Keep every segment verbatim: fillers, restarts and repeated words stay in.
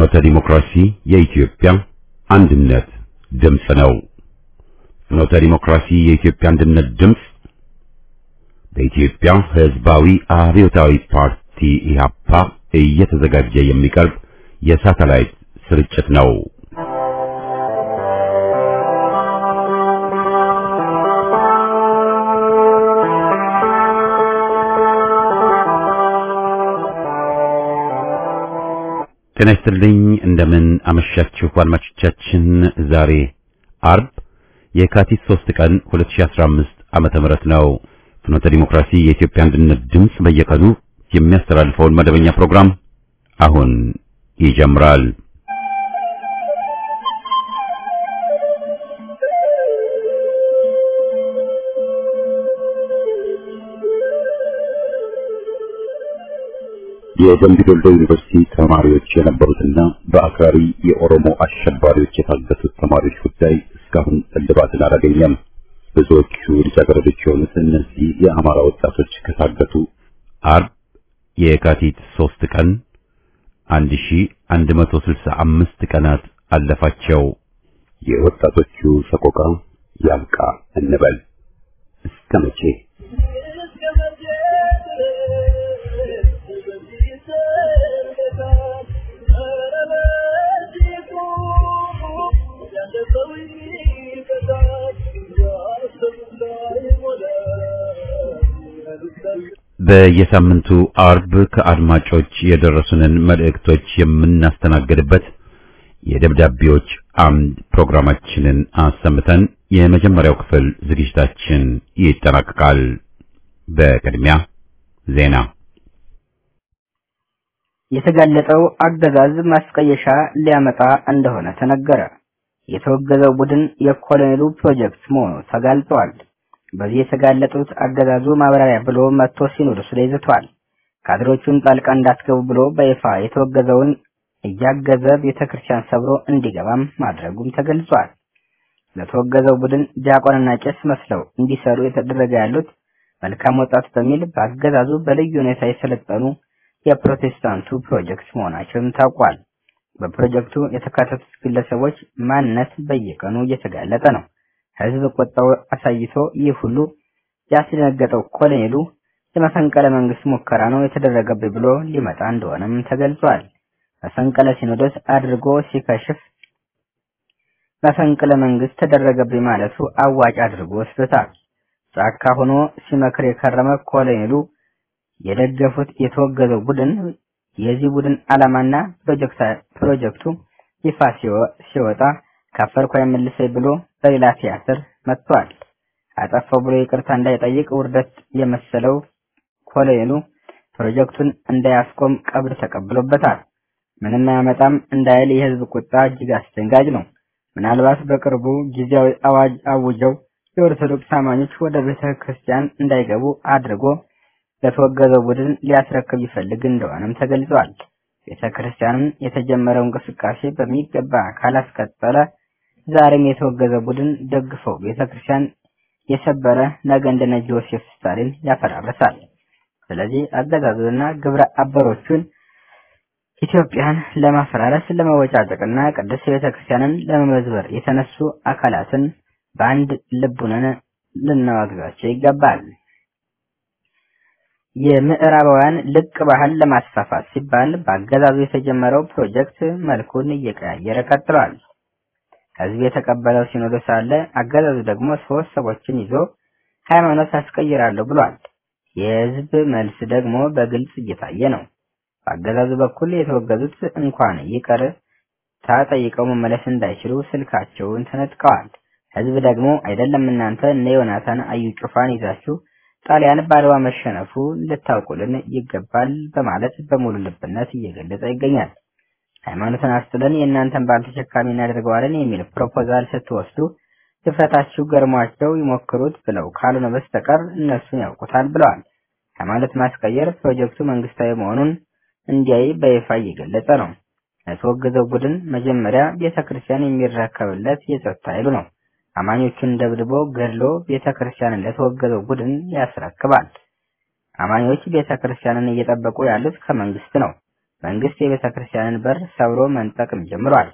ፍኖተ ዲሞክራሲ የኢትዮጵያ አንድነት ድምጽ ነው። ፍኖተ ዲሞክራሲ የኢትዮጵያ አንድነት ድምጽ በኢትዮጵያ ሕዝባዊ አብዮታዊ ፓርቲ ኢህአፓ እየተዘጋጀ የሚቀርብ የሳተላይት ስርጭት ነው። ጤና ይስጥልኝ። እንደምን አመሻችሁ አድማጮቻችን። ዛሬ አርብ የካቲት ሶስት ቀን ሁለት ሺህ አስራ አምስት ዓመተ ምህረት ነው። ፍኖተ ዲሞክራሲ የኢትዮጵያ አንድነት ድምጽ በየቀኑ የሚያስተላልፈውን መደበኛ ፕሮግራም አሁን ይጀምራል። የደምቢ ዶሎ ዩኒቨርሲቲ ተማሪዎች የነበሩትና በአክራሪ የኦሮሞ አሸባሪዎች የታገቱት ተማሪዎች ጉዳይ እስካሁን እልባትን አላገኘም። ብዙዎቹ ልጃገረዶች የሆኑት እነዚህ የአማራ ወጣቶች ከታገቱ አርብ የካቲት ሶስት ቀን አንድ ሺህ አንድ መቶ ስልሳ አምስት ቀናት አለፋቸው። የወጣቶቹ ሰቆቃ ያብቃ እንበል። እስከ መቼ? በየሳምንቱ አርብ ከአድማጮች የደረሱንን መልእክቶች የምናስተናግድበት የደብዳቤዎች አምድ ፕሮግራማችንን አሰምተን የመጀመሪያው ክፍል ዝግጅታችን ይጠናቀቃል። በቅድሚያ ዜና። የተጋለጠው አገዛዝ ማስቀየሻ ሊያመጣ እንደሆነ ተነገረ። የተወገዘው ቡድን የኮሎኔሉ ፕሮጀክት መሆኑ ተጋልጧል። በዚህ የተጋለጡት አገዛዙ ማብራሪያ ብሎ መጥቶ ሲኖዶስ ላይ ይዘቷል። ካድሮቹን ጣልቃ እንዳትገቡ ብሎ በይፋ የተወገዘውን እያገዘ ቤተክርስቲያን ሰብሮ እንዲገባም ማድረጉም ተገልጿል። ለተወገዘው ቡድን ዲያቆንና ቄስ መስለው እንዲሰሩ የተደረገ ያሉት መልካም ወጣት በሚል በአገዛዙ በልዩ ሁኔታ የሰለጠኑ የፕሮቴስታንቱ ፕሮጀክት መሆናቸውም ታውቋል። በፕሮጀክቱ የተካተቱት ግለሰቦች ማንነት በየቀኑ እየተጋለጠ ነው። ህዝብ ቆጣው አሳይቶ ይህ ሁሉ ያስደነገጠው ኮሎኔሉ የመፈንቅለ መንግስት ሙከራ ነው የተደረገብኝ ብሎ ሊመጣ እንደሆነም ተገልጿል። መፈንቅለ ሲኖዶስ አድርጎ ሲከሽፍ መፈንቅለ መንግስት ተደረገብኝ ማለቱ አዋጭ አድርጎ ወስዶታል። ጫካ ሆኖ ሲመክር የከረመ ኮሎኔሉ የደገፉት የተወገዘው ቡድን የዚህ ቡድን ዓላማና ፕሮጀክቱ ይፋ ሲወጣ ካፈርኩ አይመልሰኝ ብሎ በሌላ ቲያትር መጥቷል። አጠፋው ብሎ ይቅርታ እንዳይጠይቅ ውርደት የመሰለው ኮሎኔሉ ፕሮጀክቱን እንዳያስቆም ቀብር ተቀብሎበታል። ምንም አያመጣም እንዳይል የህዝብ ቁጣ እጅግ አስደንጋጭ ነው። ምናልባት በቅርቡ ጊዜያዊ አዋጅ አውጀው የኦርቶዶክስ አማኞች ወደ ቤተ ክርስቲያን እንዳይገቡ አድርጎ ለተወገዘው ቡድን ሊያስረክብ ይፈልግ እንደሆነም ተገልጿል። ቤተ ክርስቲያንን የተጀመረው እንቅስቃሴ በሚገባ ካላስቀጠለ ዛሬም የተወገዘ ቡድን ደግፈው ቤተ ክርስቲያን የሰበረ ነገ እንደነ ጆሴፍ ስታሊን ያፈራርሳል። ስለዚህ አገዛዙና ግብረ አበሮቹን ኢትዮጵያን ለማፈራረስ ለመወጫጨቅና ቅድስት ቤተ ክርስቲያንን ለመመዝበር የተነሱ አካላትን በአንድ ልቡነን ልናወግዛቸው ይገባል። የምዕራባውያን ልቅ ባህል ለማስፋፋት ሲባል በአገዛዙ የተጀመረው ፕሮጀክት መልኩን እየቀያየረ ቀጥሏል። ህዝብ የተቀበለው ሲኖዶስ አለ። አገዛዙ ደግሞ ሶስት ሰዎችን ይዞ ሃይማኖት አስቀይራለሁ ብሏል። የህዝብ መልስ ደግሞ በግልጽ እየታየ ነው። በአገዛዙ በኩል የተወገዙት እንኳን ይቀር ታጠይቀው መመለስ እንዳይችሉ ስልካቸውን ተነጥቀዋል። ህዝብ ደግሞ አይደለም እናንተ እነ ዮናታን አዩ ጩፋን ይዛችሁ ጣሊያን ባለዋ መሸነፉ ልታውቁልን ይገባል በማለት በሙሉ ልብነት እየገለጸ ይገኛል። ሃይማኖትን አስተለን የእናንተን ባል ተሸካሚ እናደርገዋለን የሚል ፕሮፖዛል ስትወስዱ ድፍረታችሁ ገርሟቸው ይሞክሩት ብለው ካልሆነ በስተቀር እነሱን ያውቁታል ብለዋል። ሃይማኖት ማስቀየር ፕሮጀክቱ መንግስታዊ መሆኑን እንዲያይ በይፋ እየገለጸ ነው። የተወገዘው ቡድን መጀመሪያ ቤተክርስቲያን የሚረከብለት የጸጥታ ኃይሉ ነው። አማኞቹን ደብድቦ ገድሎ ቤተክርስቲያንን ለተወገዘው ቡድን ያስረክባል። አማኞች ቤተክርስቲያንን እየጠበቁ ያሉት ከመንግስት ነው። መንግስት የቤተክርስቲያንን በር ሰብሮ መንጠቅም ጀምሯል።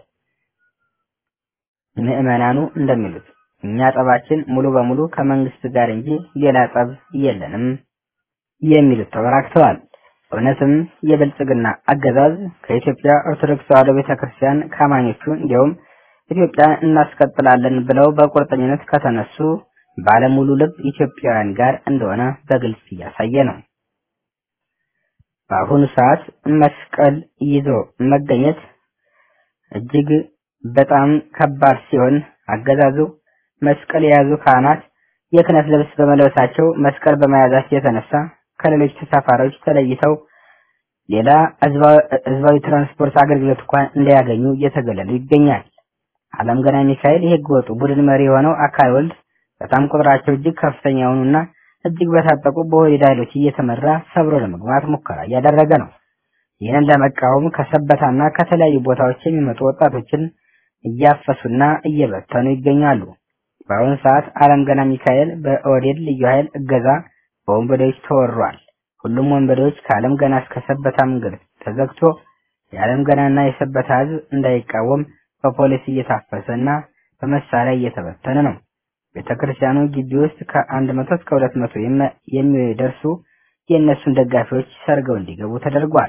ምዕመናኑ እንደሚሉት እኛ ጠባችን ሙሉ በሙሉ ከመንግስት ጋር እንጂ ሌላ ጠብ የለንም የሚሉት ተበራክተዋል። እውነትም የብልጽግና አገዛዝ ከኢትዮጵያ ኦርቶዶክስ ተዋሕዶ ቤተክርስቲያን ካማኞቹ እንዲሁም ኢትዮጵያን እናስቀጥላለን ብለው በቁርጠኝነት ከተነሱ ባለሙሉ ልብ ኢትዮጵያውያን ጋር እንደሆነ በግልጽ እያሳየ ነው። በአሁኑ ሰዓት መስቀል ይዞ መገኘት እጅግ በጣም ከባድ ሲሆን አገዛዙ መስቀል የያዙ ካህናት የክህነት ልብስ በመልበሳቸው መስቀል በመያዛቸው የተነሳ ከሌሎች ተሳፋሪዎች ተለይተው ሌላ ህዝባዊ ትራንስፖርት አገልግሎት እንኳን እንዳያገኙ እየተገለሉ ይገኛል። ዓለም ገና ሚካኤል የህገ ወጡ ቡድን መሪ የሆነው አካል ወልድ በጣም ቁጥራቸው እጅግ ከፍተኛ የሆኑና እጅግ በታጠቁ በወዲድ ኃይሎች እየተመራ ሰብሮ ለመግባት ሙከራ እያደረገ ነው። ይህንን ለመቃወም ከሰበታና ከተለያዩ ቦታዎች የሚመጡ ወጣቶችን እያፈሱና እየበተኑ ይገኛሉ። በአሁኑ ሰዓት ዓለም ገና ሚካኤል በኦህዴድ ልዩ ኃይል እገዛ በወንበዴዎች ተወሯል። ሁሉም ወንበዴዎች ከዓለም ገና እስከ ሰበታ መንገድ ተዘግቶ የዓለም ገናና የሰበታ ህዝብ እንዳይቃወም በፖሊስ እየታፈሰና በመሳሪያ እየተበተነ ነው። ቤተክርስቲያኑ ግቢ ውስጥ ከአንድ መቶ እስከ ሁለት መቶ የሚደርሱ የእነሱን ደጋፊዎች ሰርገው እንዲገቡ ተደርጓል።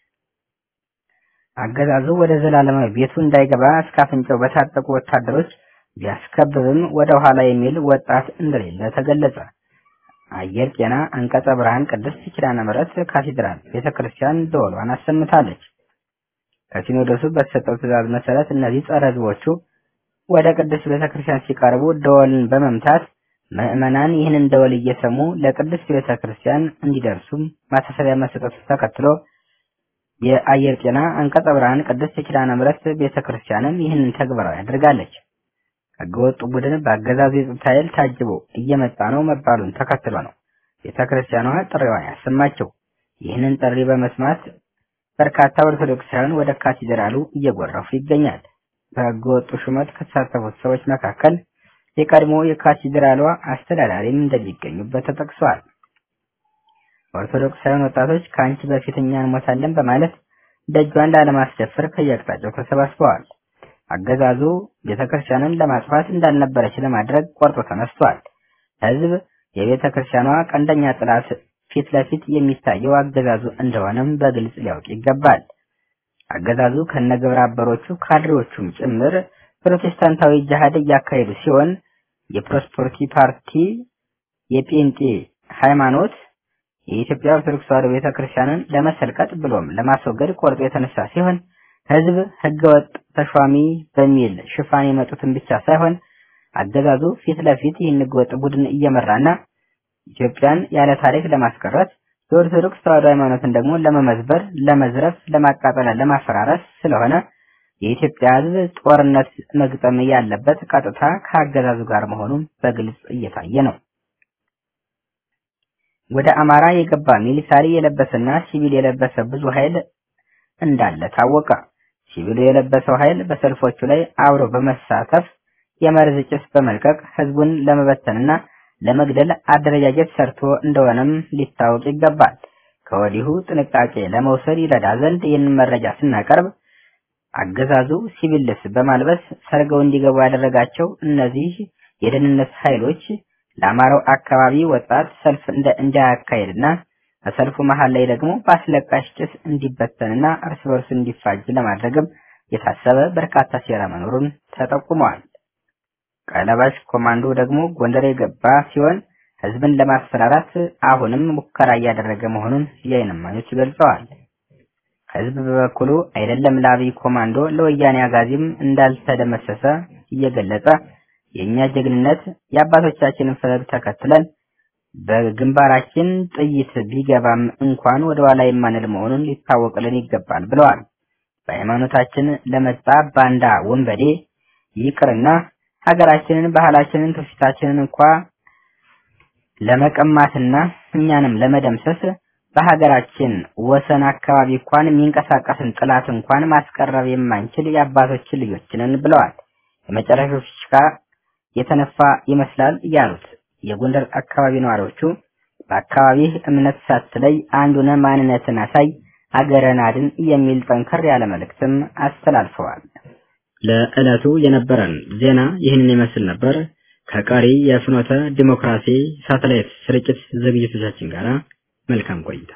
አገዛዙ ወደ ዘላለማዊ ቤቱ እንዳይገባ እስከ አፍንጫው በታጠቁ ወታደሮች ቢያስከብብም ወደ ኋላ የሚል ወጣት እንደሌለ ተገለጸ። አየር ጤና አንቀጸ ብርሃን ቅድስት ኪዳነ ምሕረት ካቴድራል ቤተክርስቲያን ደወሏን አሰምታለች። ከሲኖዶሱ በተሰጠው ትዕዛዝ መሰረት እነዚህ ጸረ ህዝቦቹ ወደ ቅድስት ቤተክርስቲያን ሲቀርቡ ደወልን በመምታት ምዕመናን ይህንን ደወል እየሰሙ ለቅድስት ቤተክርስቲያን እንዲደርሱም ማሳሰቢያ መሰጠቱ ተከትሎ የአየር ጤና አንቀጸ ብርሃን ቅድስት ኪዳነ ምሕረት ቤተክርስቲያንም ይህንን ተግባራዊ አድርጋለች። ህገወጡ ቡድን በአገዛዙ የጸጥታ ኃይል ታጅቦ እየመጣ ነው መባሉን ተከትሎ ነው ቤተክርስቲያኗ ጥሪዋን ያሰማቸው። ይህንን ጥሪ በመስማት በርካታ ኦርቶዶክሳውያን ወደ ካቴድራሉ እየጎረፉ ይገኛል። በህገወጡ ሹመት ከተሳተፉት ሰዎች መካከል የቀድሞ የካቴድራሏ አስተዳዳሪም እንደሚገኙበት ተጠቅሷል። ኦርቶዶክሳውያን ወጣቶች ከአንቺ በፊት እኛ እንሞታለን በማለት ደጇን ላለማስደፈር ከየአቅጣጫው ተሰባስበዋል። አገዛዙ ቤተክርስቲያንን ለማጥፋት እንዳልነበረች ለማድረግ ቆርጦ ተነስቷል። ህዝብ የቤተክርስቲያኗ ቀንደኛ ጥላት ፊት ለፊት የሚታየው አገዛዙ እንደሆነም በግልጽ ሊያውቅ ይገባል። አገዛዙ ከነግብረ አበሮቹ ካድሬዎቹም ጭምር ፕሮቴስታንታዊ ጂሃድ እያካሄዱ ሲሆን የፕሮስፐሪቲ ፓርቲ የጴንጤ ሃይማኖት የኢትዮጵያ ኦርቶዶክስ ተዋሕዶ ቤተክርስቲያንን ለመሰልቀጥ ብሎም ለማስወገድ ቆርጦ የተነሳ ሲሆን ህዝብ ህገወጥ ተሿሚ በሚል ሽፋን የመጡትን ብቻ ሳይሆን አገዛዙ ፊት ለፊት ይህን ህገወጥ ቡድን እየመራና ኢትዮጵያን ያለ ታሪክ ለማስቀረት የኦርቶዶክስ ተዋሕዶ ሃይማኖትን ደግሞ ለመመዝበር፣ ለመዝረፍ፣ ለማቃጠል፣ ለማፈራረስ ስለሆነ የኢትዮጵያ ህዝብ ጦርነት መግጠም ያለበት ቀጥታ ከአገዛዙ ጋር መሆኑን በግልጽ እየታየ ነው። ወደ አማራ የገባ ሚሊታሪ የለበሰና ሲቪል የለበሰ ብዙ ኃይል እንዳለ ታወቀ። ሲቪሉ የለበሰው ኃይል በሰልፎቹ ላይ አብሮ በመሳተፍ የመርዝ ጭስ በመልቀቅ ህዝቡን ለመበተንና ለመግደል አደረጃጀት ሰርቶ እንደሆነም ሊታወቅ ይገባል። ከወዲሁ ጥንቃቄ ለመውሰድ ይረዳ ዘንድ ይህንን መረጃ ስናቀርብ አገዛዙ ሲቪል ልብስ በማልበስ ሰርገው እንዲገቡ ያደረጋቸው እነዚህ የደህንነት ኃይሎች ለአማራው አካባቢ ወጣት ሰልፍ እንዳያካሄድና በሰልፉ መሃል ላይ ደግሞ በአስለቃሽ ጭስ እንዲበተንና እርስ በርሱ እንዲፋጅ ለማድረግም የታሰበ በርካታ ሴራ መኖሩን ተጠቁመዋል። ቀለባሽ ኮማንዶ ደግሞ ጎንደር የገባ ሲሆን ህዝብን ለማስፈራራት አሁንም ሙከራ እያደረገ መሆኑን የዓይን እማኞች ገልጸዋል። ህዝብ በበኩሉ አይደለም ለአብይ ኮማንዶ ለወያኔ አጋዚም እንዳልተደመሰሰ እየገለጸ የኛ ጀግንነት የአባቶቻችንን ፈለግ ተከትለን በግንባራችን ጥይት ቢገባም እንኳን ወደ ኋላ የማንል መሆኑን ሊታወቅልን ይገባል ብለዋል። በሃይማኖታችን ለመጣ ባንዳ ወንበዴ ይቅርና ሀገራችንን፣ ባህላችንን፣ ትውፊታችንን እንኳን ለመቀማትና እኛንም ለመደምሰስ በሀገራችን ወሰን አካባቢ እንኳን የሚንቀሳቀስን ጥላት እንኳን ማስቀረብ የማንችል የአባቶች ልጆች ነን ብለዋል። የመጨረሻው ፍሽካ የተነፋ ይመስላል ያሉት የጎንደር አካባቢ ነዋሪዎቹ በአካባቢ እምነት ሳትለይ አንዱን ማንነትን አሳይ፣ አገረን አድን የሚል ጠንከር ያለ መልእክትም አስተላልፈዋል። ለዕለቱ የነበረን ዜና ይህንን ይመስል ነበር። ከቀሪ የፍኖተ ዲሞክራሲ ሳተላይት ስርጭት ዝግጅቶቻችን ጋር መልካም ቆይታ።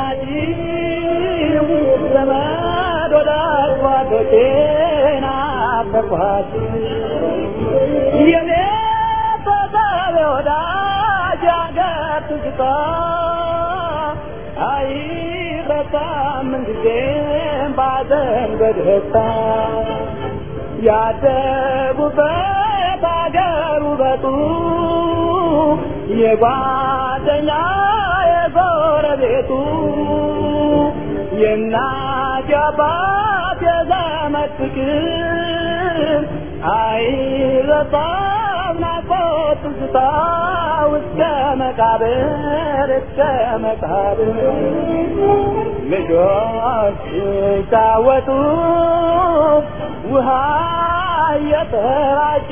ያደጉበት አገሩ በጡ የጓደኛ የጎረቤቱ የእናት የአባት የዘመድ ፍቅር አይረሳም ናፍቆት ትዝታ እስከ መቃብር እስከ መቃብር ልጆች ሲጫወቱ ውሃ እየተራጩ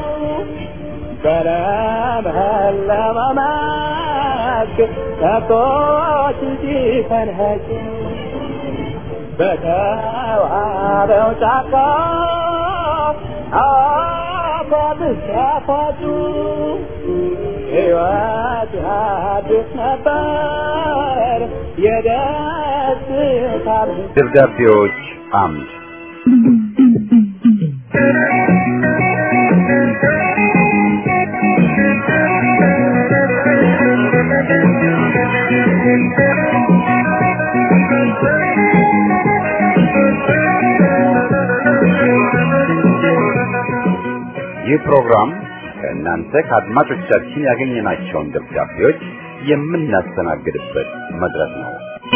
በለመለመ መስክ ከብቶች ሲፈንጩ በተዋበው ጫካ አፏብስ ያፏጩ ሕይወት አዲስ ነበር የደስታ ደብዳቤዎች አምድ ይህ ፕሮግራም ከእናንተ ከአድማጮቻችን ያገኘናቸውን ደብዳቤዎች የምናስተናግድበት መድረክ ነው።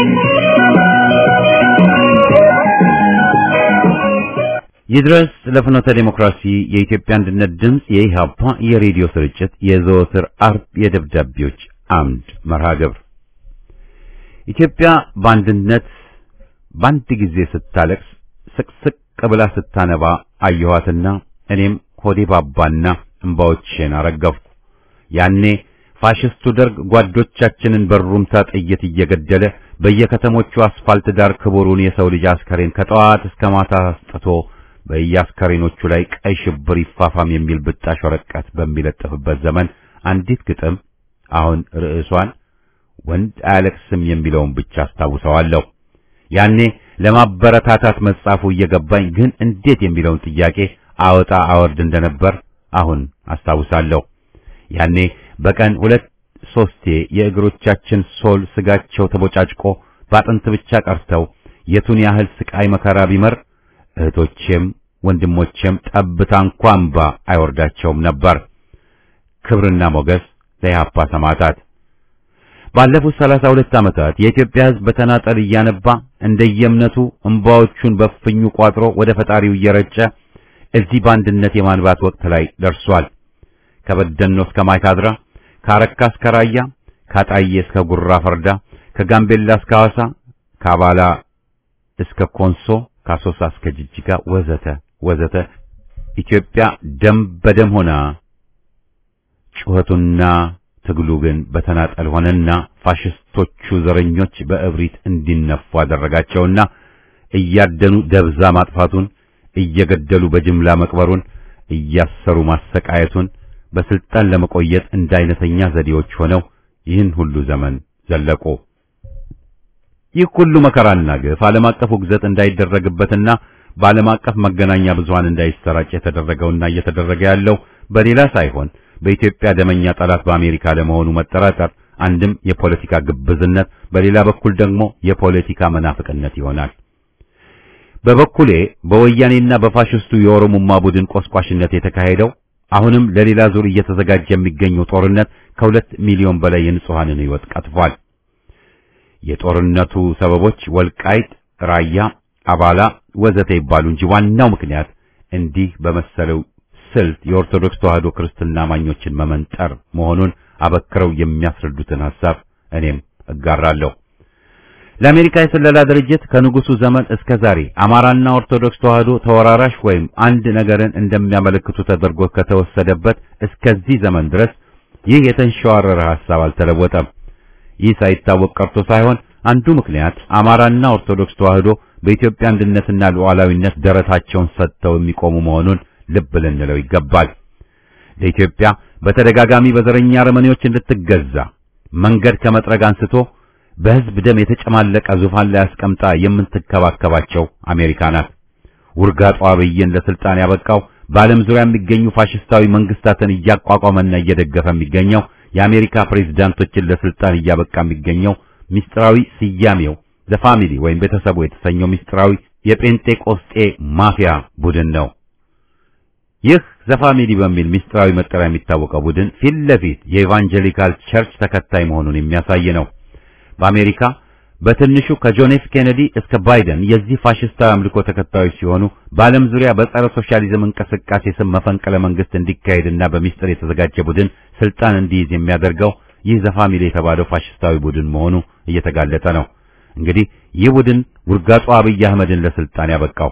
ይድረስ ለፍኖተ ዲሞክራሲ የኢትዮጵያ አንድነት ድምጽ የኢሃፓ የሬዲዮ ስርጭት የዘወትር አርብ የደብዳቤዎች አምድ መርሃ ግብር ኢትዮጵያ በአንድነት በአንድ ጊዜ ስታለቅስ ስቅስቅ ብላ ስታነባ አየኋትና እኔም ሆዴ ባባና እንባዎቼን አረገፍኩ። ያኔ ፋሽስቱ ደርግ ጓዶቻችንን በሩምታ ጥይት እየገደለ በየከተሞቹ አስፋልት ዳር ክቡሩን የሰው ልጅ አስከሬን ከጠዋት እስከ ማታ አስጥቶ በየአስከሬኖቹ ላይ ቀይ ሽብር ይፋፋም የሚል ብጣሽ ወረቀት በሚለጥፍበት ዘመን አንዲት ግጥም አሁን ርዕሷን ወንድ አያለቅስም የሚለውን ብቻ አስታውሰዋለሁ። ያኔ ለማበረታታት መጻፉ እየገባኝ ግን እንዴት የሚለውን ጥያቄ አወጣ አወርድ እንደነበር አሁን አስታውሳለሁ። ያኔ በቀን ሁለት ሶስቴ የእግሮቻችን ሶል ስጋቸው ተቦጫጭቆ ባጥንት ብቻ ቀርተው የቱን ያህል ስቃይ መከራ ቢመር እህቶቼም ወንድሞቼም ጠብታ እንኳን እንባ አይወርዳቸውም ነበር። ክብርና ሞገስ ለኢሃፓ ሰማዕታት። ባለፉት ሰላሳ ሁለት ዓመታት የኢትዮጵያ ሕዝብ በተናጠል እያነባ እንደየእምነቱ እንባዎቹን በፍኙ ቋጥሮ ወደ ፈጣሪው እየረጨ እዚህ በአንድነት የማንባት ወቅት ላይ ደርሷል። ከበደኖ እስከ ማይካድራ፣ ከአረካ እስከ ራያ፣ ከአጣዬ እስከ ጉራ ፈርዳ፣ ከጋምቤላ እስከ ሐዋሳ፣ ከአባላ እስከ ኮንሶ፣ ከአሶሳ እስከ ጅጅጋ ወዘተ ወዘተ ኢትዮጵያ ደም በደም ሆና ጩኸቱና ትግሉ ግን በተናጠል ሆነና ፋሽስቶቹ ዘረኞች በእብሪት እንዲነፉ አደረጋቸውና እያደኑ ደብዛ ማጥፋቱን፣ እየገደሉ በጅምላ መቅበሩን፣ እያሰሩ ማሰቃየቱን በስልጣን ለመቆየት እንዳይነተኛ ዘዴዎች ሆነው ይህን ሁሉ ዘመን ዘለቁ። ይህ ሁሉ መከራና ግፍ ዓለም አቀፍ ውግዘት እንዳይደረግበትና በዓለም አቀፍ መገናኛ ብዙሃን እንዳይሰራጭ የተደረገውና እየተደረገ ያለው በሌላ ሳይሆን በኢትዮጵያ ደመኛ ጠላት በአሜሪካ ለመሆኑ መጠራጠር አንድም የፖለቲካ ግብዝነት፣ በሌላ በኩል ደግሞ የፖለቲካ መናፍቅነት ይሆናል። በበኩሌ በወያኔና በፋሽስቱ የኦሮሞማ ቡድን ቆስቋሽነት የተካሄደው አሁንም ለሌላ ዙር እየተዘጋጀ የሚገኘው ጦርነት ከሁለት ሚሊዮን በላይ የንጹሃንን ሕይወት ቀጥፏል። የጦርነቱ ሰበቦች ወልቃይት፣ ራያ፣ አባላ ወዘተ ይባሉ እንጂ ዋናው ምክንያት እንዲህ በመሰለው ስልት የኦርቶዶክስ ተዋሕዶ ክርስትና አማኞችን መመንጠር መሆኑን አበክረው የሚያስረዱትን ሐሳብ እኔም እጋራለሁ። ለአሜሪካ የስለላ ድርጅት ከንጉሱ ዘመን እስከ ዛሬ አማራና ኦርቶዶክስ ተዋሕዶ ተወራራሽ ወይም አንድ ነገርን እንደሚያመለክቱ ተደርጎ ከተወሰደበት እስከዚህ ዘመን ድረስ ይህ የተንሸዋረረ ሐሳብ አልተለወጠም። ይህ ሳይታወቅ ቀርቶ ሳይሆን አንዱ ምክንያት አማራና ኦርቶዶክስ ተዋህዶ በኢትዮጵያ አንድነትና ሉዓላዊነት ደረታቸውን ሰጥተው የሚቆሙ መሆኑን ልብ ልንለው ይገባል። ለኢትዮጵያ በተደጋጋሚ በዘረኛ አረመኔዎች እንድትገዛ መንገድ ከመጥረግ አንስቶ በህዝብ ደም የተጨማለቀ ዙፋን ላይ አስቀምጣ የምትከባከባቸው አሜሪካ ናት። ውርጋጧ አብይን ለስልጣን ያበቃው በዓለም ዙሪያ የሚገኙ ፋሽስታዊ መንግስታትን እያቋቋመና እየደገፈ የሚገኘው የአሜሪካ ፕሬዝዳንቶችን ለስልጣን እያበቃ የሚገኘው ሚስጥራዊ ስያሜው ዘ ፋሚሊ ወይም ቤተሰቡ የተሰኘው ሚስጥራዊ የጴንጤቆስጤ ማፊያ ቡድን ነው። ይህ ዘ ፋሚሊ በሚል ሚስጥራዊ መጠሪያ የሚታወቀው ቡድን ፊት ለፊት የኢቫንጀሊካል ቸርች ተከታይ መሆኑን የሚያሳይ ነው። በአሜሪካ በትንሹ ከጆን ኤፍ ኬኔዲ እስከ ባይደን የዚህ ፋሽስታዊ አምልኮ ተከታዮች ሲሆኑ በዓለም ዙሪያ በጸረ ሶሻሊዝም እንቅስቃሴ ስም መፈንቅለ መንግስት እንዲካሄድና በሚስጥር የተዘጋጀ ቡድን ስልጣን እንዲይዝ የሚያደርገው ይህ ዘ ፋሚሊ የተባለው ፋሽስታዊ ቡድን መሆኑ እየተጋለጠ ነው። እንግዲህ ይህ ቡድን ውርጋጡ አብይ አህመድን ለስልጣን ያበቃው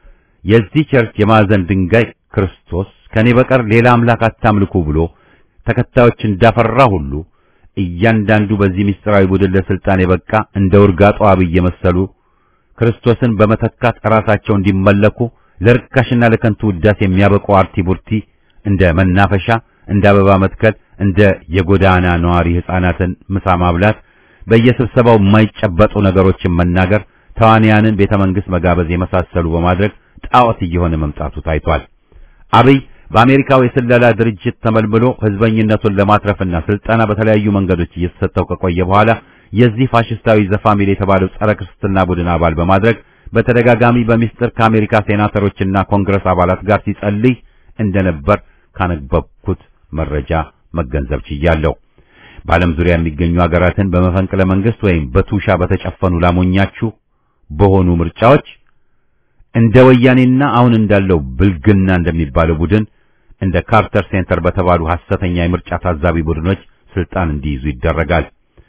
የዚህ ቸርች የማዕዘን ድንጋይ ክርስቶስ ከኔ በቀር ሌላ አምላክ አታምልኩ ብሎ ተከታዮች እንዳፈራ ሁሉ እያንዳንዱ በዚህ ሚስጥራዊ ቡድን ለስልጣን የበቃ እንደ ውርጋጡ አብይ የመሰሉ ክርስቶስን በመተካት ራሳቸው እንዲመለኩ ለርካሽና ለከንቱ ውዳሴ የሚያበቁ አርቲ ቡርቲ እንደ መናፈሻ፣ እንደ አበባ መትከል፣ እንደ የጎዳና ነዋሪ ህፃናትን ምሳ ማብላት፣ በየስብሰባው የማይጨበጡ ነገሮችን መናገር፣ ተዋንያንን ቤተመንግስት መጋበዝ የመሳሰሉ በማድረግ ጣዖት እየሆነ መምጣቱ ታይቷል። አብይ በአሜሪካው የስለላ ድርጅት ተመልምሎ ህዝበኝነቱን ለማትረፍና ስልጣና በተለያዩ መንገዶች እየተሰጠው ከቆየ በኋላ የዚህ ፋሽስታዊ ዘ ፋሚሊ የተባለው ጸረ ክርስትና ቡድን አባል በማድረግ በተደጋጋሚ በሚስጥር ከአሜሪካ ሴናተሮችና ኮንግረስ አባላት ጋር ሲጸልይ እንደነበር ካነበብኩት መረጃ መገንዘብ ችያለሁ። በዓለም ዙሪያ የሚገኙ ሀገራትን በመፈንቅለ መንግስት ወይም በቱሻ በተጨፈኑ ላሞኛችሁ በሆኑ ምርጫዎች እንደ ወያኔና አሁን እንዳለው ብልግና እንደሚባለው ቡድን እንደ ካርተር ሴንተር በተባሉ ሐሰተኛ የምርጫ ታዛቢ ቡድኖች ስልጣን እንዲይዙ ይደረጋል።